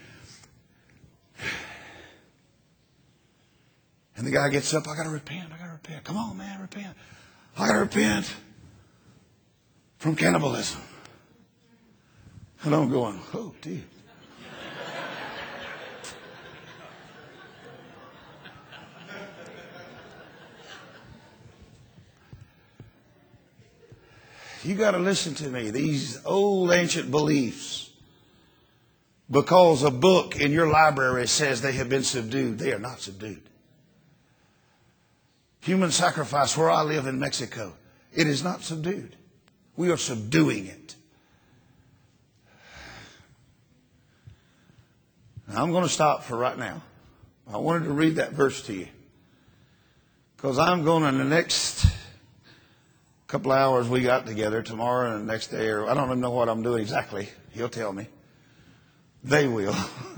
And the guy gets up, I got to repent. Come on, man, repent. I got to repent from cannibalism. And I'm going, oh, dear. You got to listen to me. These old ancient beliefs, because a book in your library says they have been subdued, they are not subdued. Human sacrifice where I live in Mexico, it is not subdued. We are subduing it. Now, I'm going to stop for right now. I wanted to read that verse to you, because I'm going in the next couple of hours we got together, tomorrow and the next day, or I don't even know what I'm doing exactly. He'll tell me. They will.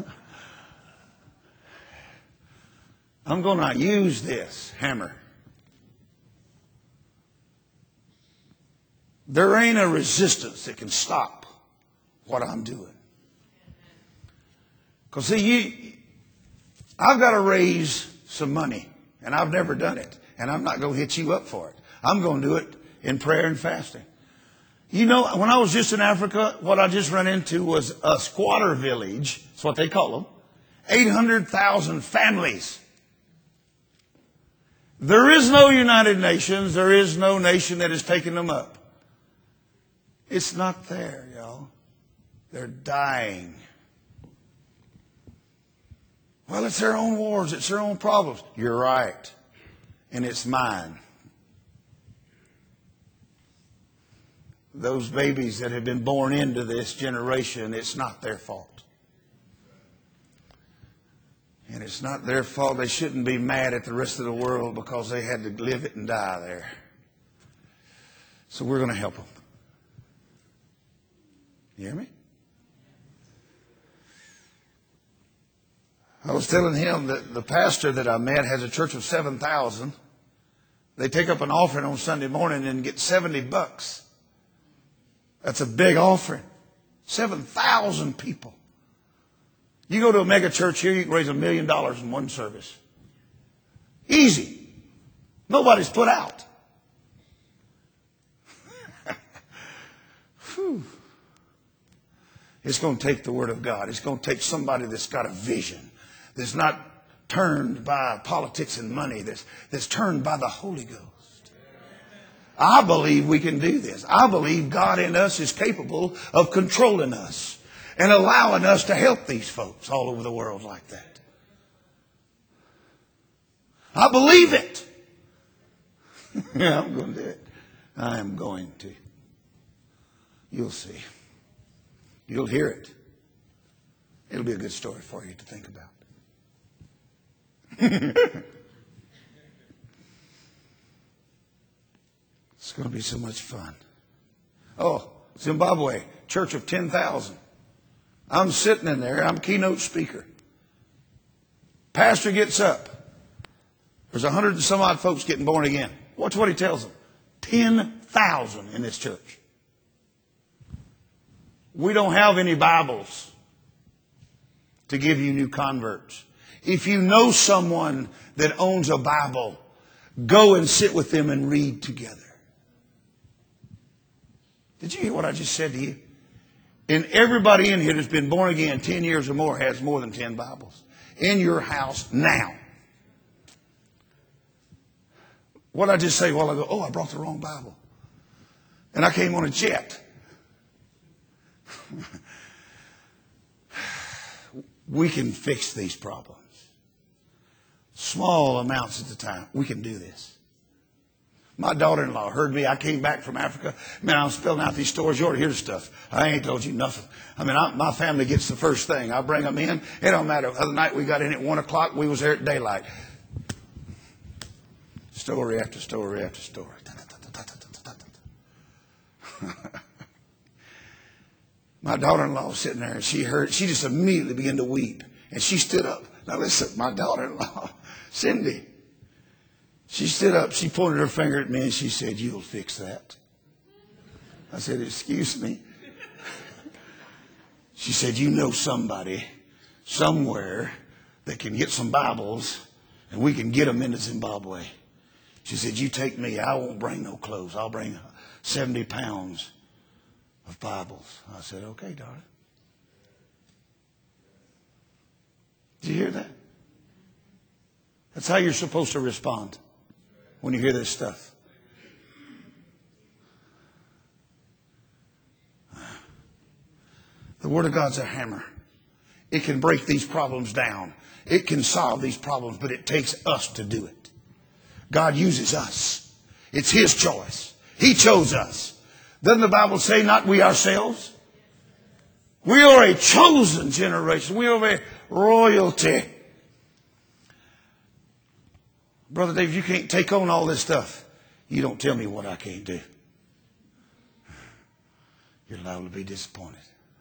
I'm going to use this hammer. There ain't a resistance that can stop what I'm doing. Because see, I've got to raise some money, and I've never done it, and I'm not going to hit you up for it. I'm going to do it in prayer and fasting. You know, when I was just in Africa, what I just ran into was a squatter village. That's what they call them. 800,000 families. There is no United Nations. There is no nation that has taken them up. It's not there, y'all. They're dying. Well, it's their own wars. It's their own problems. You're right. And it's mine. Those babies that have been born into this generation, it's not their fault. And it's not their fault. They shouldn't be mad at the rest of the world because they had to live it and die there. So we're going to help them. You hear me? I was telling him that the pastor that I met has a church of 7,000. They take up an offering on Sunday morning and get $70. That's a big offering. 7,000 people. You go to a mega church here, you can raise $1 million in one service. Easy. Nobody's put out. It's going to take the Word of God. It's going to take somebody that's got a vision, that's not turned by politics and money, that's turned by the Holy Ghost. I believe we can do this. I believe God in us is capable of controlling us and allowing us to help these folks all over the world like that. I believe it. Yeah, I'm going to do it. I am going to. You'll see. You'll hear it. It'll be a good story for you to think about. It's going to be so much fun. Oh, Zimbabwe, church of 10,000. I'm sitting in there. I'm keynote speaker. Pastor gets up. There's 100 and some odd folks getting born again. Watch what he tells them. 10,000 in this church. We don't have any Bibles to give you new converts. If you know someone that owns a Bible, go and sit with them and read together. Did you hear what I just said to you? And everybody in here that's been born again 10 years or more has more than 10 Bibles in your house now. What did I just say a while ago? Oh, I brought the wrong Bible. And I came on a jet. We can fix these problems. Small amounts at a time. We can do this. My daughter-in-law heard me. I came back from Africa. Man, I'm spelling out these stories. You ought to hear the stuff. I ain't told you nothing. I mean, my family gets the first thing. I bring them in. It don't matter. The other night we got in at 1 o'clock. We was there at daylight. Story after story after story. My daughter-in-law was sitting there, and she just immediately began to weep. And she stood up. Now listen, my daughter-in-law, Cindy, she stood up, she pointed her finger at me, and she said, "You'll fix that." I said, "Excuse me?" She said, "You know somebody somewhere that can get some Bibles, and we can get them into Zimbabwe." She said, "You take me. I won't bring no clothes. I'll bring 70 pounds of Bibles." I said, "Okay, darling." Did you hear that? That's how you're supposed to respond when you hear this stuff. The Word of God's a hammer. It can break these problems down. It can solve these problems, but it takes us to do it. God uses us. It's His choice. He chose us. Doesn't the Bible say not we ourselves? We are a chosen generation. We are a royalty. Brother Dave, you can't take on all this stuff. You don't tell me what I can't do. You're liable to be disappointed.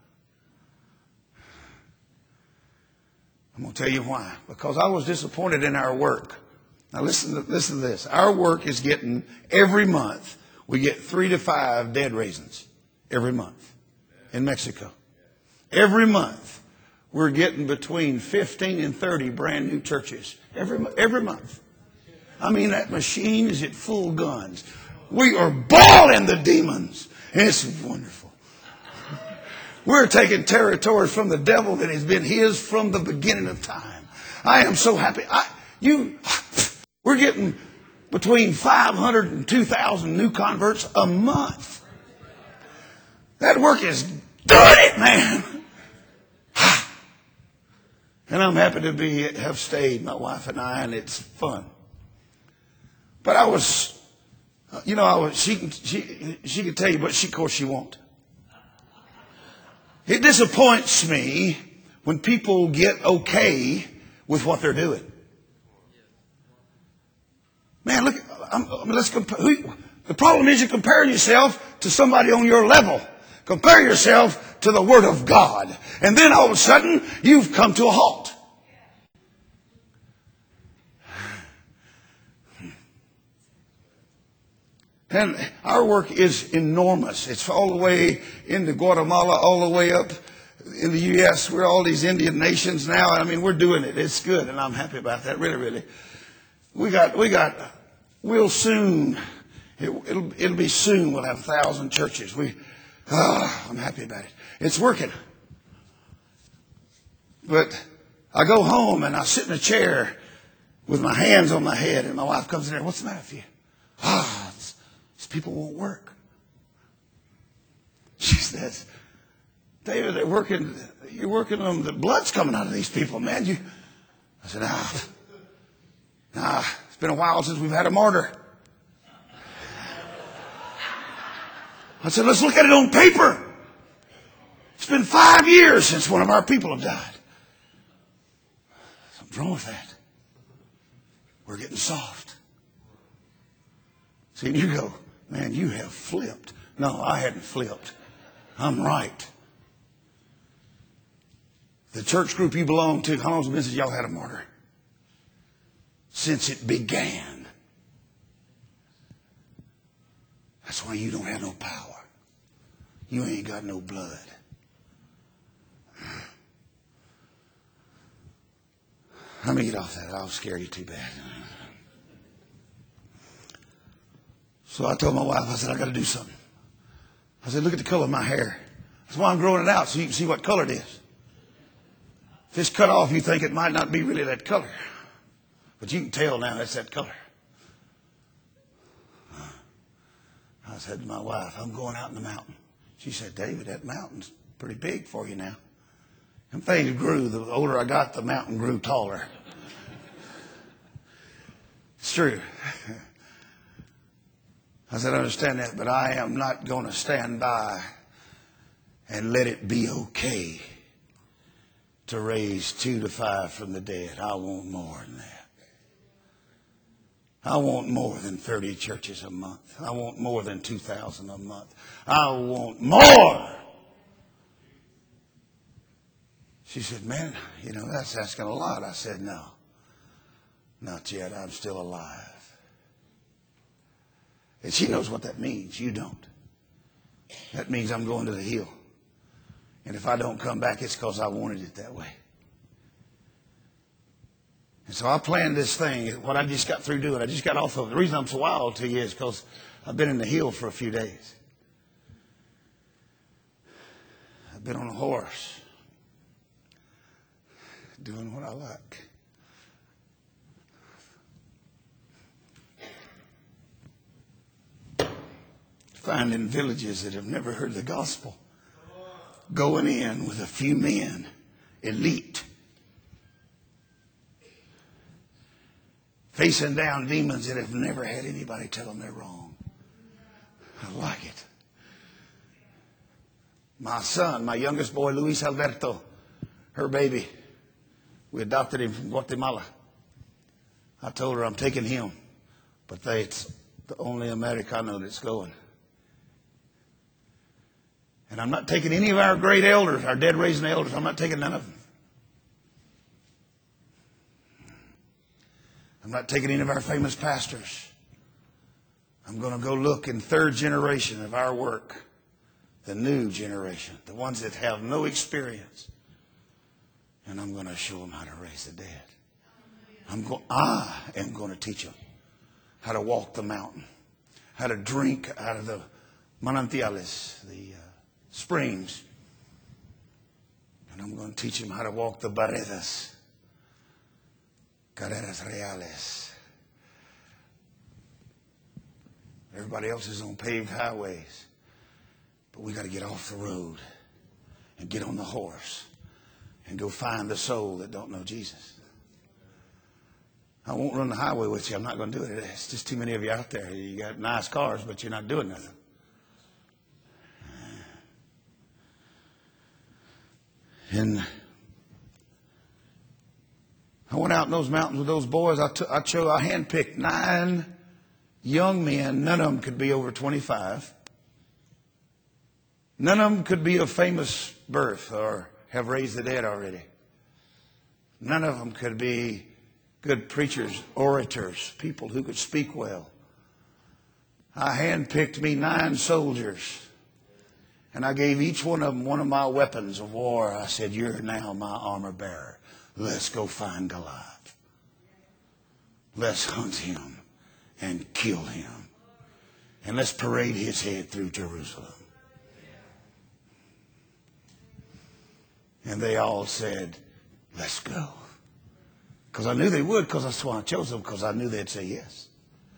I'm going to tell you why. Because I was disappointed in our work. Now listen to this. Our work is getting, every month, we get 3 to 5 dead raisins. Every month. In Mexico. Every month. We're getting between 15 and 30 brand new churches. Every month. I mean, that machine is at full guns. We are balling the demons. And it's wonderful. We're taking territory from the devil that has been his from the beginning of time. I am so happy. We're getting between 500 and 2,000 new converts a month. That work is good, man. And I'm happy to have stayed, my wife and I, and it's fun. But she can tell you, but of course she won't. It disappoints me when people get okay with what they're doing. Man, look, let's compare. The problem is you compare yourself to somebody on your level. Compare yourself to the Word of God. And then all of a sudden, you've come to a halt. And our work is enormous. It's all the way into Guatemala, all the way up in the U.S. We're all these Indian nations now. I mean, we're doing it. It's good, and I'm happy about that. Really, really. We'll soon. It'll be soon. We'll have 1,000 churches. I'm happy about it. It's working. But I go home and I sit in a chair with my hands on my head, and my wife comes in there. What's the matter with you? These people won't work. She says, David, you're working on the blood's coming out of these people, man. I said, it's been a while since we've had a martyr. I said, let's look at it on paper. It's been 5 years since one of our people have died. Something's wrong with that. We're getting soft. See, and you go, man, you have flipped. No, I hadn't flipped. I'm right. The church group you belong to, how long has it been since y'all had a martyr? Since it began. That's why you don't have no power. You ain't got no blood. Let me get off that. I'll scare you too bad. So I told my wife, I said, I got to do something. I said, look at the color of my hair. That's why I'm growing it out, so you can see what color it is. If it's cut off, you think it might not be really that color. But you can tell now it's that color. I said to my wife, I'm going out in the mountain. She said, David, that mountain's pretty big for you now. Them things grew. The older I got, the mountain grew taller. It's true. I said, I understand that, but I am not going to stand by and let it be okay to raise 2 to 5 from the dead. I want more than that. I want more than 30 churches a month. I want more than 2,000 a month. I want more. She said, man, that's asking a lot. I said, no, not yet. I'm still alive. And she knows what that means. You don't. That means I'm going to the hill. And if I don't come back, it's because I wanted it that way. And so I planned this thing, what I just got through doing. I just got off of it. The reason I'm so wild to you is because I've been in the hill for a few days. I've been on a horse, doing what I like. Finding villages that have never heard the gospel. Going in with a few men, elite. facing down demons that have never had anybody tell them they're wrong. I like it. My son, my youngest boy, Luis Alberto, her baby, we adopted him from Guatemala. I told her I'm taking him, but it's the only Americano that's going. And I'm not taking any of our great elders, our dead raising elders. I'm not taking none of them. I'm not taking any of our famous pastors. I'm going to go look in third generation of our work, the new generation, the ones that have no experience. And I'm going to show them how to raise the dead. I am going to teach them how to walk the mountain, how to drink out of the manantiales, the springs. And I'm going to teach them how to walk the barreras, carreras reales. Everybody else is on paved highways. But we got to get off the road and get on the horse and go find the soul that don't know Jesus. I won't run the highway with you. I'm not going to do it. It's just too many of you out there. You got nice cars, but you're not doing nothing. And I went out in those mountains with those boys. I handpicked 9 young men. None of them could be over 25. None of them could be of famous birth or have raised the dead already. None of them could be good preachers, orators, people who could speak well. I handpicked me 9 soldiers, and I gave each one of them one of my weapons of war. I said, "You're now my armor bearer. Let's go find Goliath. Let's hunt him and kill him. And let's parade his head through Jerusalem." And they all said, "Let's go." Because I knew they would, because that's why I chose them, because I knew they'd say yes.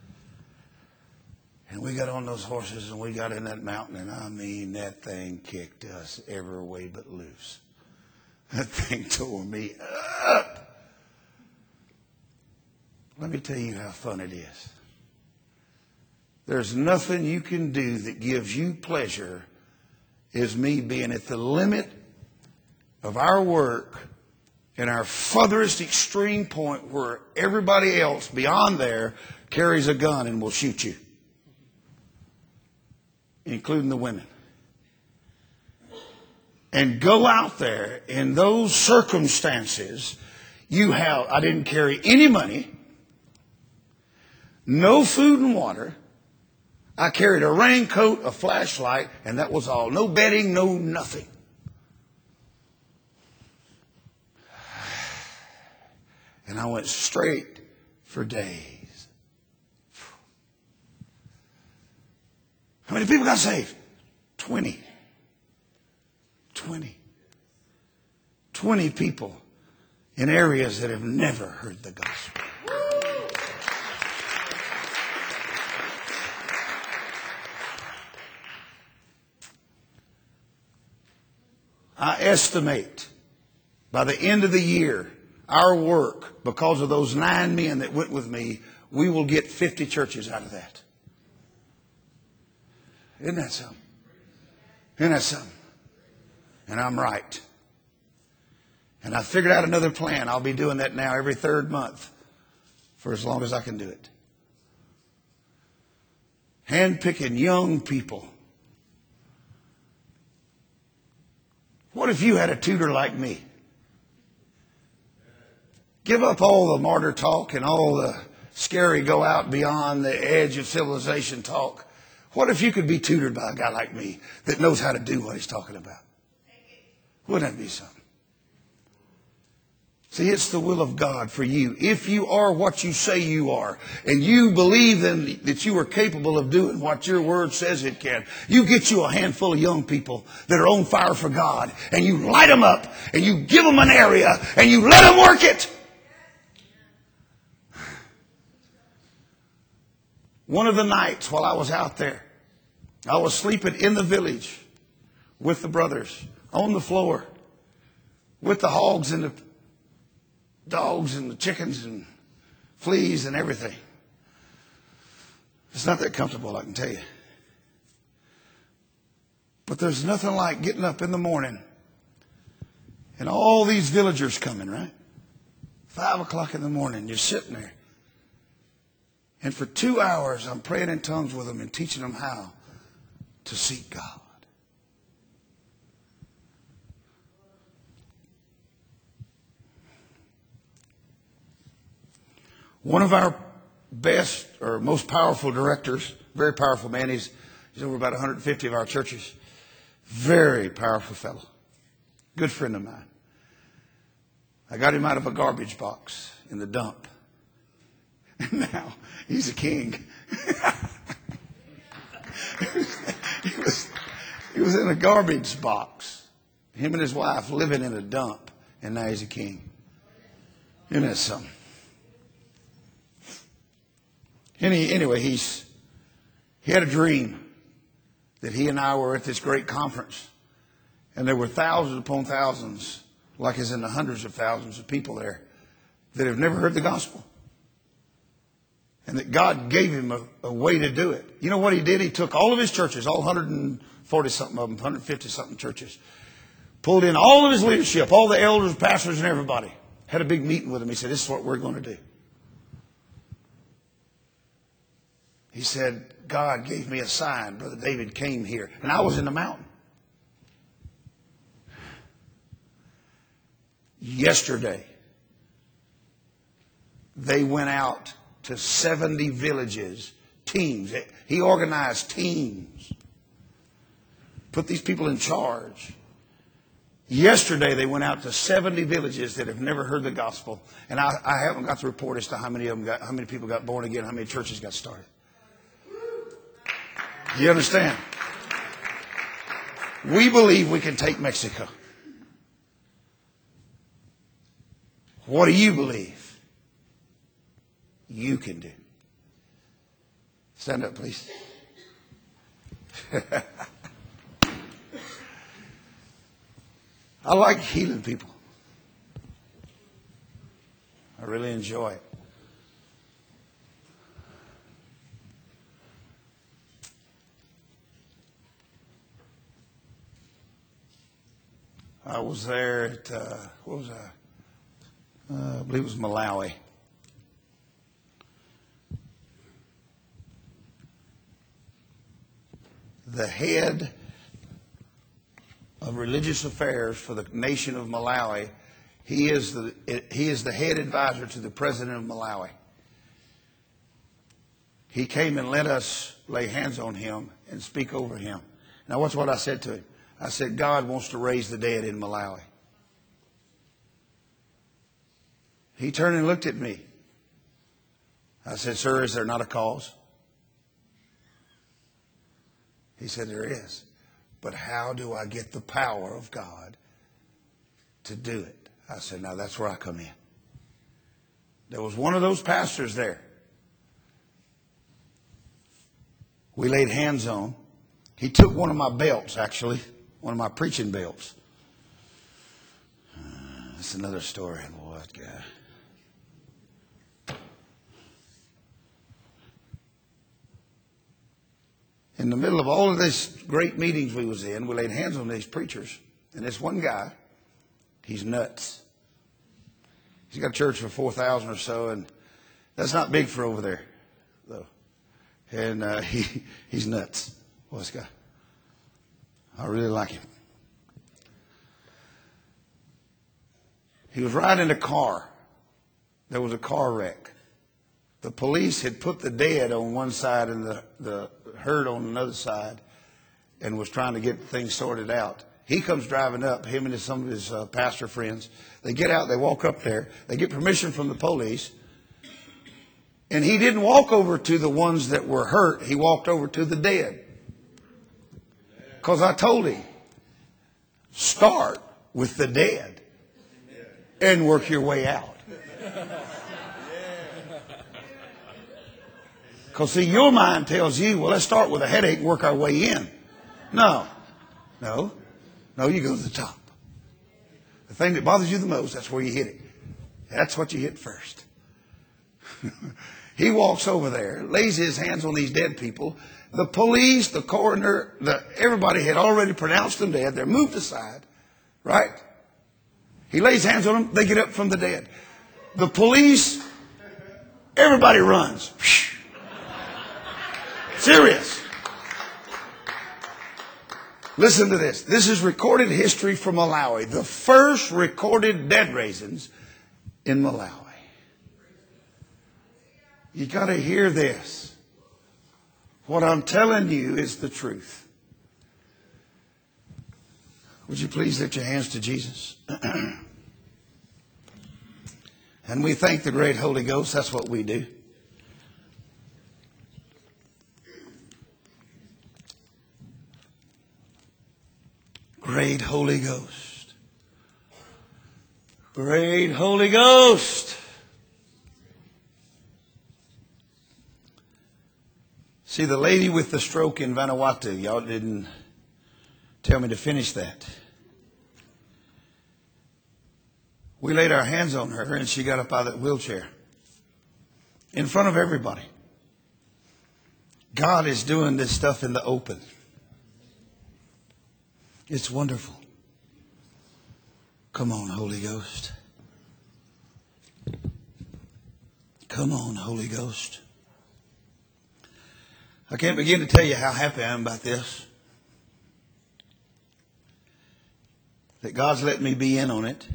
And we got on those horses and we got in that mountain, and I mean, that thing kicked us every way but loose. That thing tore me up. Let me tell you how fun it is. There's nothing you can do that gives you pleasure as me being at the limit of our work in our furthest extreme point where everybody else beyond there carries a gun and will shoot you, including the women. And go out there in those circumstances. I didn't carry any money, no food and water. I carried a raincoat, a flashlight, and that was all. No bedding, no nothing. And I went straight for days. How many people got saved? 20. 20 people in areas that have never heard the gospel. I estimate by the end of the year, our work, because of those 9 men that went with me, we will get 50 churches out of that. Isn't that something? Isn't that something? And I'm right. And I figured out another plan. I'll be doing that now every 3rd month for as long as I can do it. Handpicking young people. What if you had a tutor like me? Give up all the martyr talk and all the scary go out beyond the edge of civilization talk. What if you could be tutored by a guy like me that knows how to do what he's talking about? Wouldn't that be something? See, it's the will of God for you. If you are what you say you are, and you believe then that you are capable of doing what your word says it can, you get you a handful of young people that are on fire for God, and you light them up, and you give them an area, and you let them work it. One of the nights while I was out there, I was sleeping in the village with the brothers on the floor with the hogs and the dogs and the chickens and fleas and everything. It's not that comfortable, I can tell you. But there's nothing like getting up in the morning and all these villagers coming, right? 5 o'clock in the morning, you're sitting there. And for 2 hours, I'm praying in tongues with them and teaching them how to seek God. One of our best or most powerful directors, very powerful man, he's over about 150 of our churches. Very powerful fellow. Good friend of mine. I got him out of a garbage box in the dump. And now he's a king. he was in a garbage box. Him and his wife living in a dump. And now he's a king. Isn't that something? Anyway, he had a dream that he and I were at this great conference. And there were thousands upon thousands, like as in the hundreds of thousands of people there, that have never heard the gospel. And that God gave him a way to do it. You know what he did? He took all of his churches, all 140-something of them, 150-something churches, pulled in all of his leadership, all the elders, pastors, and everybody. Had a big meeting with him. He said, this is what we're going to do. He said, God gave me a sign. Brother David came here. And I was in the mountain. Yesterday, they went out to 70 villages, teams. He organized teams. Put these people in charge. Yesterday, they went out to 70 villages that have never heard the gospel. And I haven't got the report as to how many of them how many people got born again, how many churches got started. You understand? We believe we can take Mexico. What do you believe you can do? Stand up, please. I like healing people. I really enjoy it. I was there at, what was I? I believe it was Malawi. The head of religious affairs for the nation of Malawi, he is the head advisor to the president of Malawi. He came and let us lay hands on him and speak over him. Now, watch what I said to him. I said, God wants to raise the dead in Malawi. He turned and looked at me. I said, sir, is there not a cause? He said, there is. But how do I get the power of God to do it? I said, now that's where I come in. There was one of those pastors there. We laid hands on. He took one of my belts, actually. One of my preaching belts. That's another story. Boy, that guy. In the middle of all of these great meetings we was in, we laid hands on these preachers. And this one guy, he's nuts. He's got a church for 4,000 or so, and that's not big for over there, though. And he's nuts. Boy, this guy. I really like him. He was riding a car. There was a car wreck. The police had put the dead on one side and the herd on another side and was trying to get things sorted out. He comes driving up, him and some of his pastor friends. They get out, they walk up there. They get permission from the police. And he didn't walk over to the ones that were hurt. He walked over to the dead. Because I told him, start with the dead and work your way out. Because, see, your mind tells you, well, let's start with a headache and work our way in. No, you go to the top. The thing that bothers you the most, that's where you hit it. That's what you hit first. He walks over there, lays his hands on these dead people. The police, the coroner, everybody had already pronounced them dead. They're moved aside, right? He lays hands on them. They get up from the dead. The police, everybody runs. Serious. Listen to this. This is recorded history from Malawi. The first recorded dead raisins in Malawi. You got to hear this. What I'm telling you is the truth. Would you please lift your hands to Jesus? And we thank the great Holy Ghost. That's what we do. Great Holy Ghost. Great Holy Ghost. See, the lady with the stroke in Vanuatu, y'all didn't tell me to finish that. We laid our hands on her and she got up out of that wheelchair in front of everybody. God is doing this stuff in the open. It's wonderful. Come on, Holy Ghost. Come on, Holy Ghost. I can't begin to tell you how happy I am about this. That God's let me be in on it.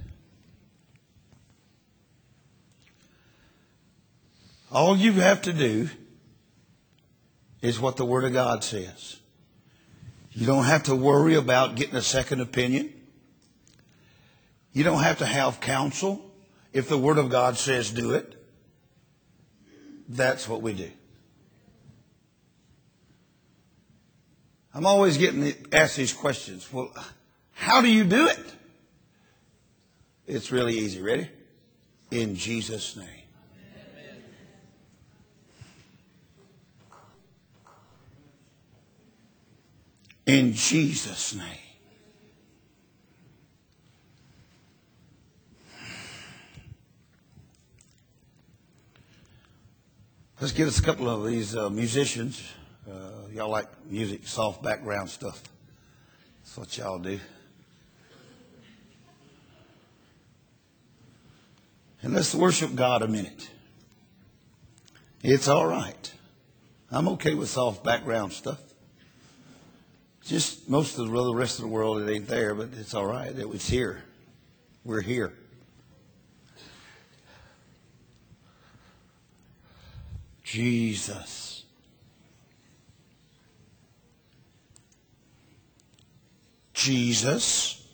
All you have to do is what the Word of God says. You don't have to worry about getting a second opinion. You don't have to have counsel. If the Word of God says do it, that's what we do. I'm always getting asked these questions. Well, how do you do it? It's really easy. Ready? In Jesus' name. In Jesus' name. Let's get us a couple of these musicians. Y'all like music, soft background stuff. That's what y'all do. And let's worship God a minute. It's all right. I'm okay with soft background stuff. Just most of the rest of the world, it ain't there, but it's all right. It's here. We're here. Jesus. Jesus.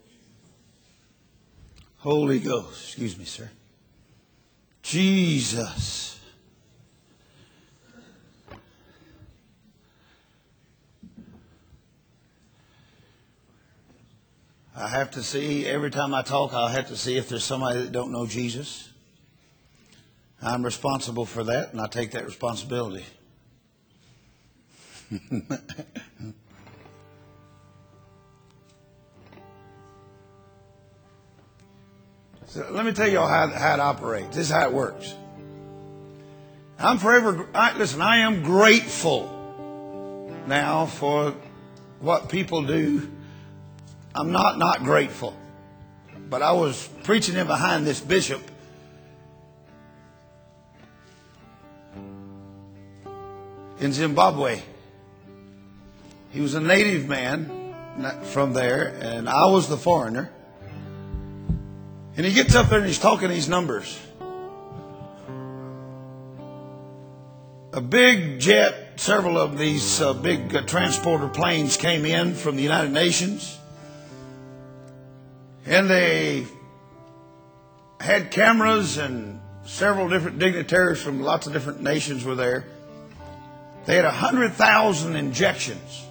Holy Ghost. Excuse me, sir. Jesus. I have to see, every time I talk, I'll have to see if there's somebody that don't know Jesus. I'm responsible for that, and I take that responsibility. So let me tell you all how it operates. This is how it works. I am grateful now for what people do. I'm not grateful. But I was preaching in behind this bishop. In Zimbabwe. He was a native man from there, and I was the foreigner. And he gets up there and he's talking these numbers. A big jet, several of these big transporter planes came in from the United Nations. And they had cameras, and several different dignitaries from lots of different nations were there. They had 100,000 injections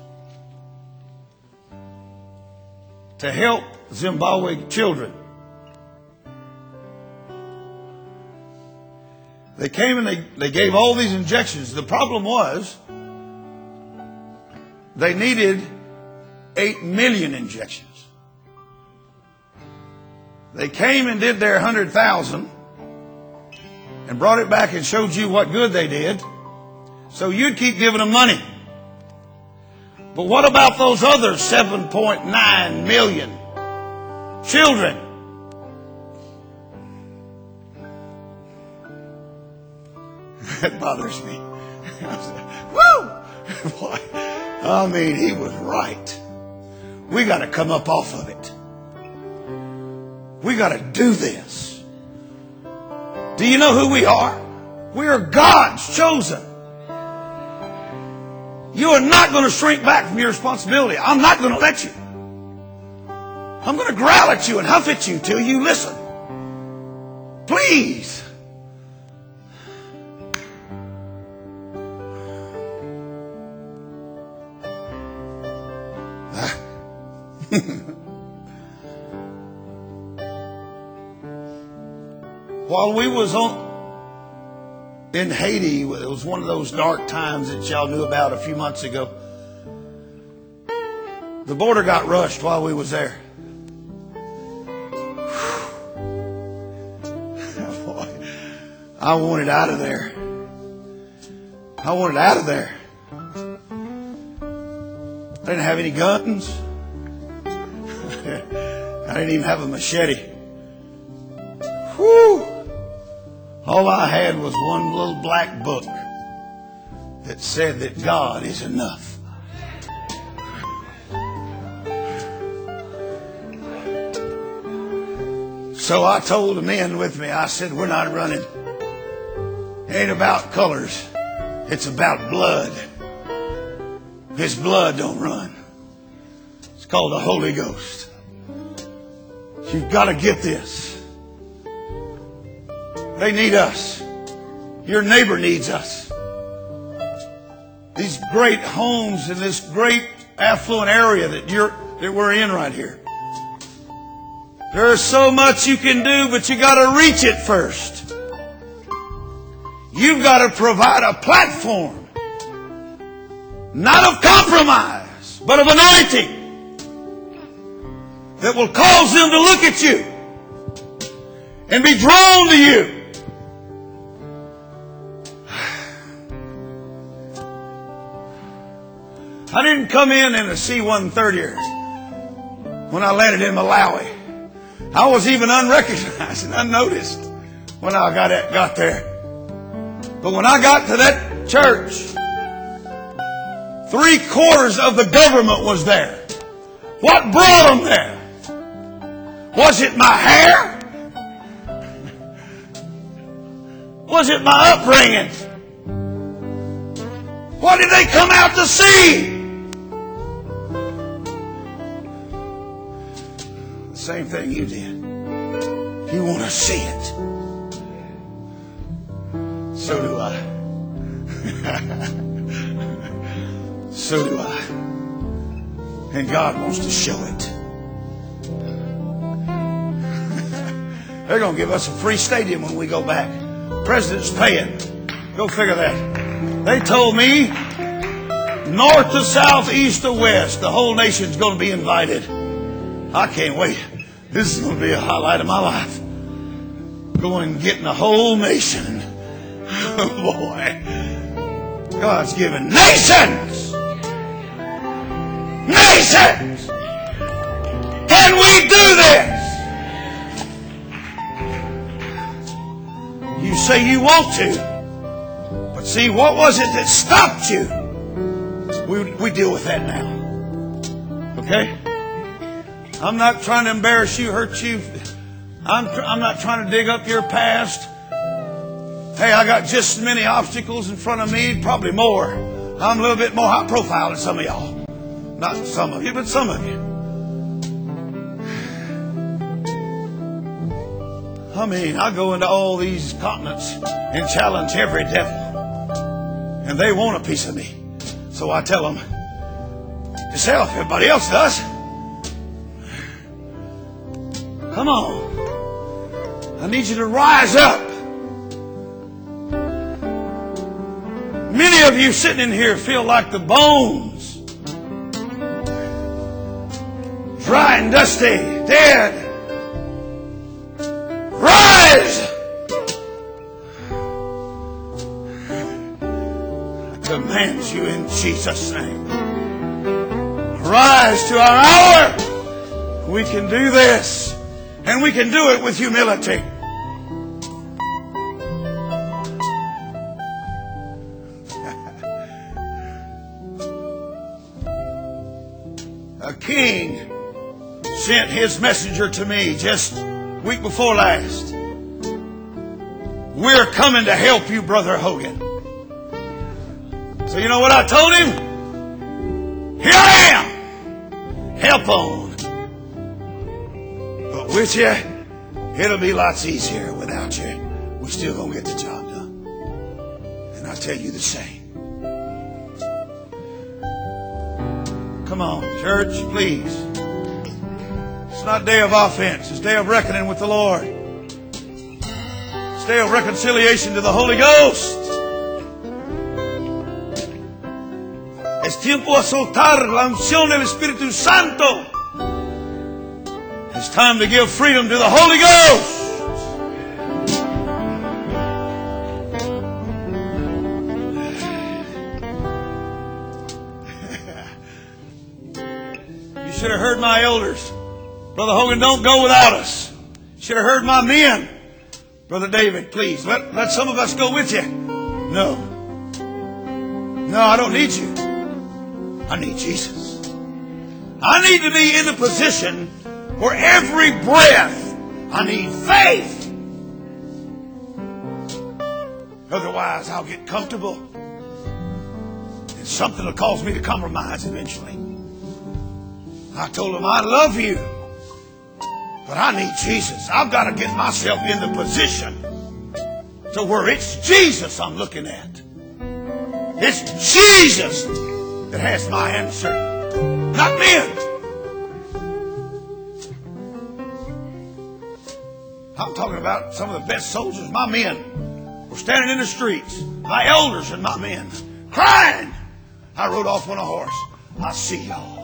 to help Zimbabwe children. They came and they gave all these injections. The problem was they needed 8 million injections. They came and did their 100,000. and brought it back and showed you what good they did, so you'd keep giving them money. But what about those other 7.9 million children? That bothers me. Woo! Boy, I mean, he was right. We got to come up off of it. We got to do this. Do you know who we are? We are God's chosen. You are not going to shrink back from your responsibility. I'm not going to let you. I'm going to growl at you and huff at you till you listen. Please. While we was in Haiti, it was one of those dark times that y'all knew about a few months ago. The border got rushed while we was there. Boy, I wanted out of there. I wanted out of there. I didn't have any guns. I didn't even have a machete. Whew. All I had was one little black book that said that God is enough. So I told the men with me, I said, we're not running. It ain't about colors. It's about blood. His blood don't run. It's called the Holy Ghost. You've got to get this. They need us. Your neighbor needs us. These great homes in this great affluent area that we're in right here. There's so much you can do, but you got to reach it first. You've got to provide a platform, not of compromise, but of anointing, that will cause them to look at you and be drawn to you. I didn't come in a C-130 when I landed in Malawi. I was even unrecognized and unnoticed when I got there. But when I got to that church, 3/4 of the government was there. What brought them there? Was it my hair? Was it my upbringing? What did they come out to see? The same thing you did. You want to see it. So do I. So do I. And God wants to show it. They're going to give us a free stadium when we go back. President's paying. Go figure that. They told me north to south, east to west, the whole nation's going to be invited. I can't wait. This is going to be a highlight of my life. Going and getting the whole nation. Oh boy. God's given nations. Nations. Can we do this? You say you want to. But see, what was it that stopped you? We deal with that now. Okay? I'm not trying to embarrass you, hurt you. I'm not trying to dig up your past. Hey, I got just as many obstacles in front of me, probably more. I'm a little bit more high profile than some of y'all. Not some of you, but some of you. I mean, I go into all these continents and challenge every devil. And they want a piece of me. So I tell them, yourself, everybody else does. Come on. I need you to rise up. Many of you sitting in here feel like the bones. Dry and dusty, dead. Rise! commands you in Jesus' name. Rise to our hour. We can do this, and we can do it with humility. A king sent his messenger to me just week before last. We're coming to help you, Brother Hogan. So you know what I told him? Here I am. Help on. But with you, it'll be lots easier. Without you, we're still going to get the job done. And I tell you the same. Come on, church, please. It's not a day of offense. It's a day of reckoning with the Lord. It's a day of reconciliation to the Holy Ghost. Es tiempo a soltar la unción del Espíritu Santo. It's time to give freedom to the Holy Ghost. You should have heard my elders. Brother Hogan, don't go without us. You should have heard my men. Brother David, please, let some of us go with you. No. No, I don't need you. I need Jesus. I need to be in a position where every breath I need faith. Otherwise, I'll get comfortable. And something will cause me to compromise eventually. I told him, I love you, but I need Jesus. I've got to get myself in the position to where it's Jesus I'm looking at. It's Jesus that has my answer, not men. I'm talking about some of the best soldiers. My men were standing in the streets, my elders and my men, crying. I rode off on a horse. I see y'all.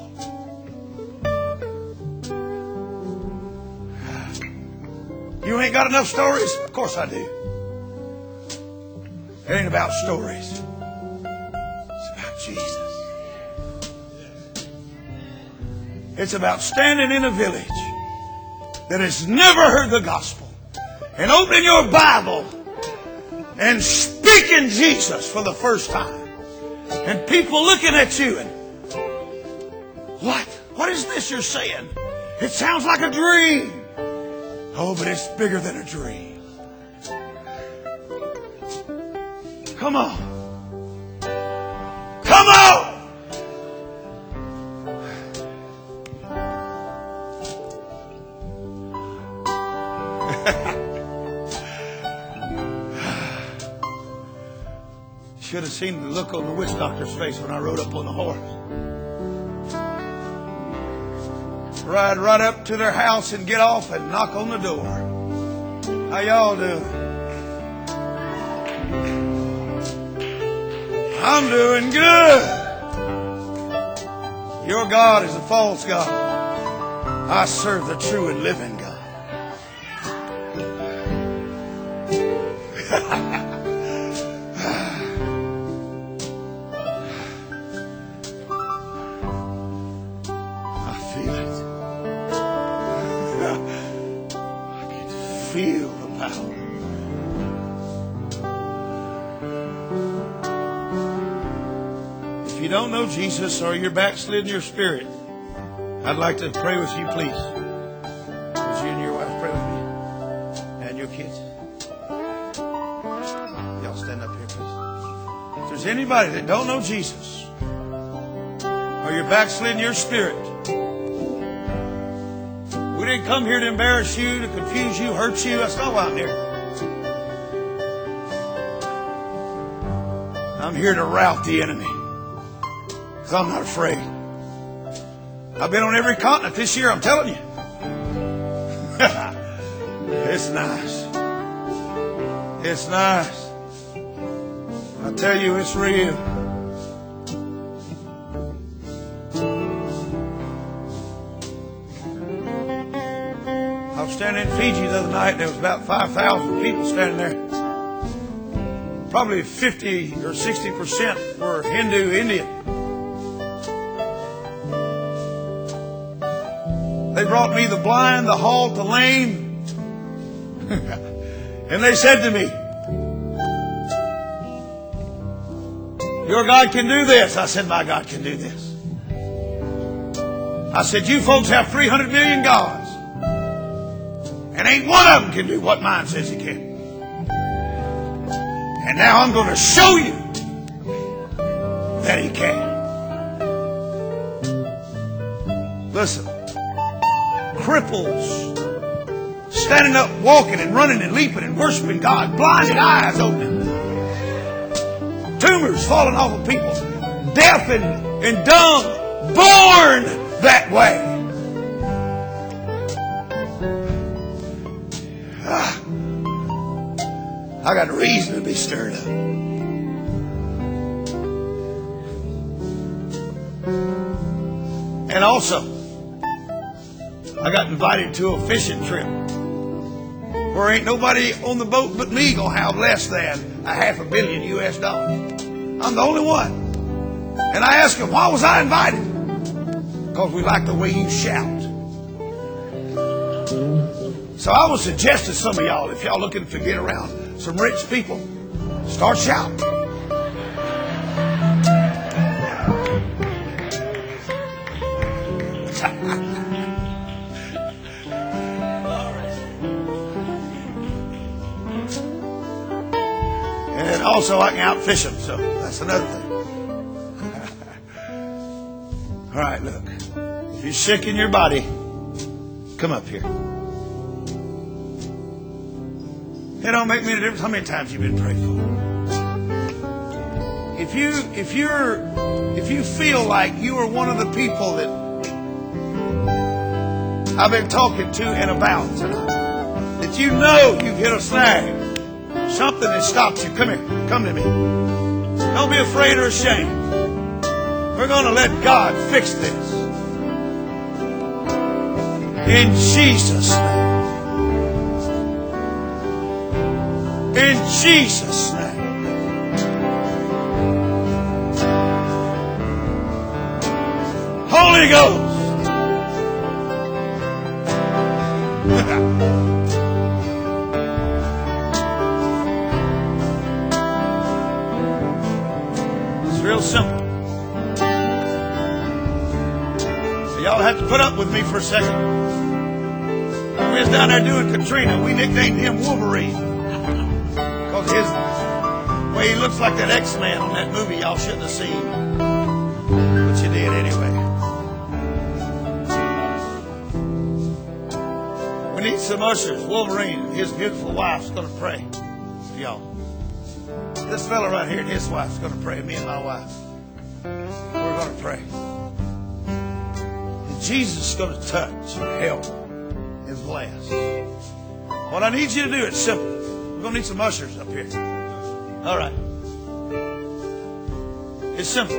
You ain't got enough stories? Of course I do. It ain't about stories. It's about Jesus. It's about standing in a village that has never heard the gospel and opening your Bible and speaking Jesus for the first time. And people looking at you and, what? What is this you're saying? It sounds like a dream. Oh, but it's bigger than a dream. Come on. Come on! Should have seen the look on the witch doctor's face when I rode up on the horse. Ride right up to their house and get off and knock on the door. How y'all doing? I'm doing good. Your God is a false God. I serve the true and living God. Feel the power. If you don't know Jesus or you're backslid in your spirit, I'd like to pray with you, please. Would you and your wife pray with me? And your kids? Y'all stand up here, please. If there's anybody that don't know Jesus or you're backslid in your spirit, we didn't come here to embarrass you, to confuse you, hurt you. That's not why I'm here. I'm here to rout the enemy. Because I'm not afraid. I've been on every continent this year, I'm telling you. It's nice. It's nice. I tell you, it's real. Standing in Fiji the other night, there was about 5,000 people standing there. probably 50 or 60% were Hindu Indian. They brought me the blind, the halt, the lame. And they said to me, your God can do this. I said, my God can do this. I said, you folks have 300 million gods, and ain't one of them can do what mine says he can. And now I'm going to show you that he can. Listen, cripples standing up, walking and running and leaping and worshiping God, blinded eyes open, tumors falling off of people, deaf and dumb, born that way. I got a reason to be stirred up. And also, I got invited to a fishing trip where ain't nobody on the boat but me gonna have less than $500 million US. I'm the only one. And I asked him, why was I invited? Because we like the way you shout. So I would suggest to some of y'all, if y'all looking to get around some rich people, start shouting. And also I can outfish them, so that's another thing. All right, look. If you're sick in your body, come up here. It don't make me any difference how many times you've been prayed for. If you feel like you are one of the people that I've been talking to and about tonight, that you know you've hit a snag, something that stops you, come here, come to me. Don't be afraid or ashamed. We're going to let God fix this. In Jesus' name. In Jesus' name. Holy Ghost. It's real simple. So y'all have to put up with me for a second. When we was down there doing Katrina, we nicknamed him Wolverine. His way he looks like that X-Man on that movie y'all shouldn't have seen, but you did anyway. We need some ushers. Wolverine and his beautiful wife's going to pray for y'all. This fella right here and his wife's going to pray. Me and my wife, we're going to pray. And Jesus is going to touch and help and bless. What I need you to do is simple. We're going to need some ushers up here. All right. It's simple.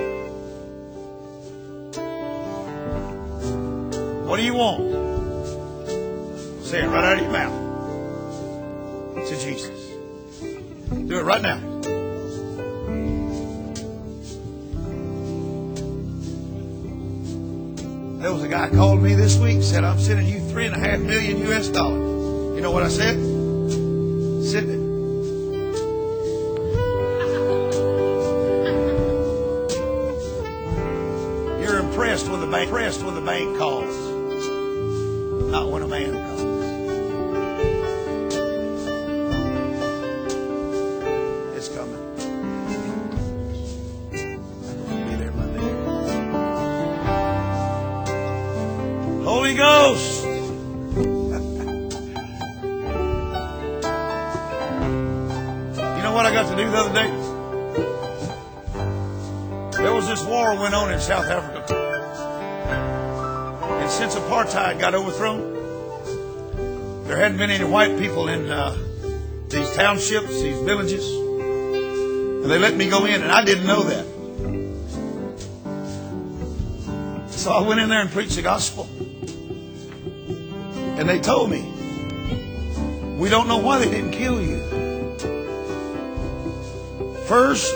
What do you want? Say it right out of your mouth to Jesus. Do it right now. There was a guy called me this week, said, I'm sending you $3.5 million US. You know what I said? Send it. You're impressed when the bank calls, not when a man calls. It's coming. Be there Monday. Holy Ghost. What I got to do the other day? There was this war went on in South Africa. And since apartheid got overthrown, there hadn't been any white people in these townships, these villages. And they let me go in, and I didn't know that. So I went in there and preached the gospel. And they told me, we don't know why they didn't kill you. first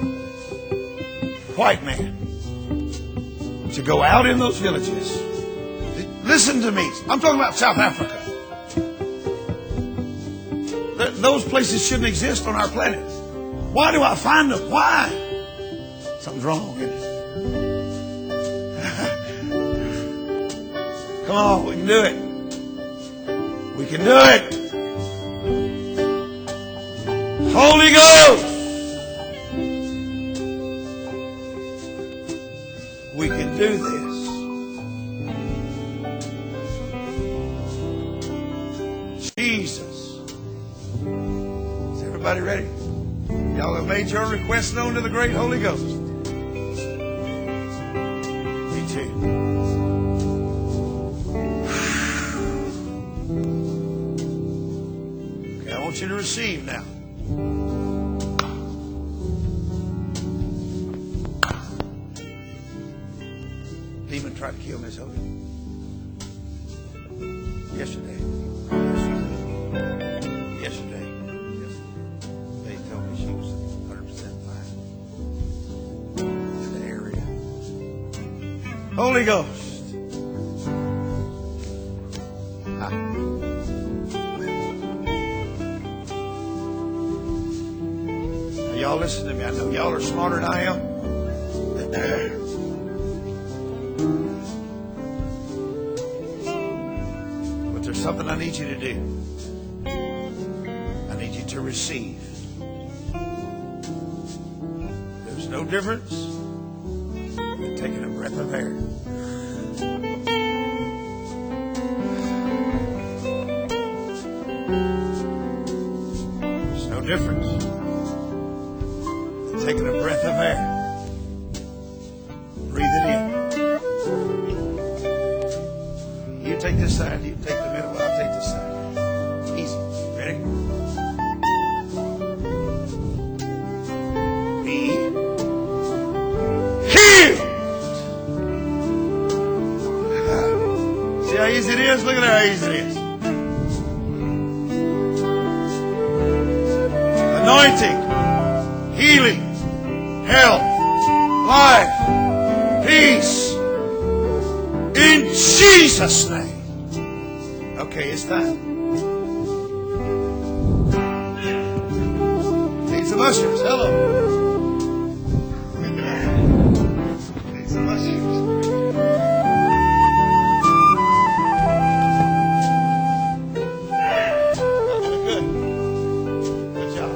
white man to go out in those villages. Listen to me. I'm talking about South Africa. Those places shouldn't exist on our planet. Why do I find them? Why? Something's wrong, isn't it? Come on, we can do it. We can do it. Holy Ghost. We can do this. Jesus. Is everybody ready? Y'all have made your request known to the great Holy Ghost. Me too. Okay, I want you to receive now. Demon tried to kill Miss Hogan. Yesterday. They told me she was 100% fine in the area. Holy Ghost. Now, y'all listen to me. I know y'all are smarter than I am. There's something I need you to do. I need you to receive. There's no difference in taking a breath of air. There's no difference in taking a breath of air. Breathe it in. You take this side, you take the middle, I'll take this side. Easy. Ready? Be healed. See how easy it is? Look at how easy it is. Anointing, healing, health, life, peace. In Jesus' name. Okay, it's time. Need some ushers. Hello. Need some ushers. Good. Good job.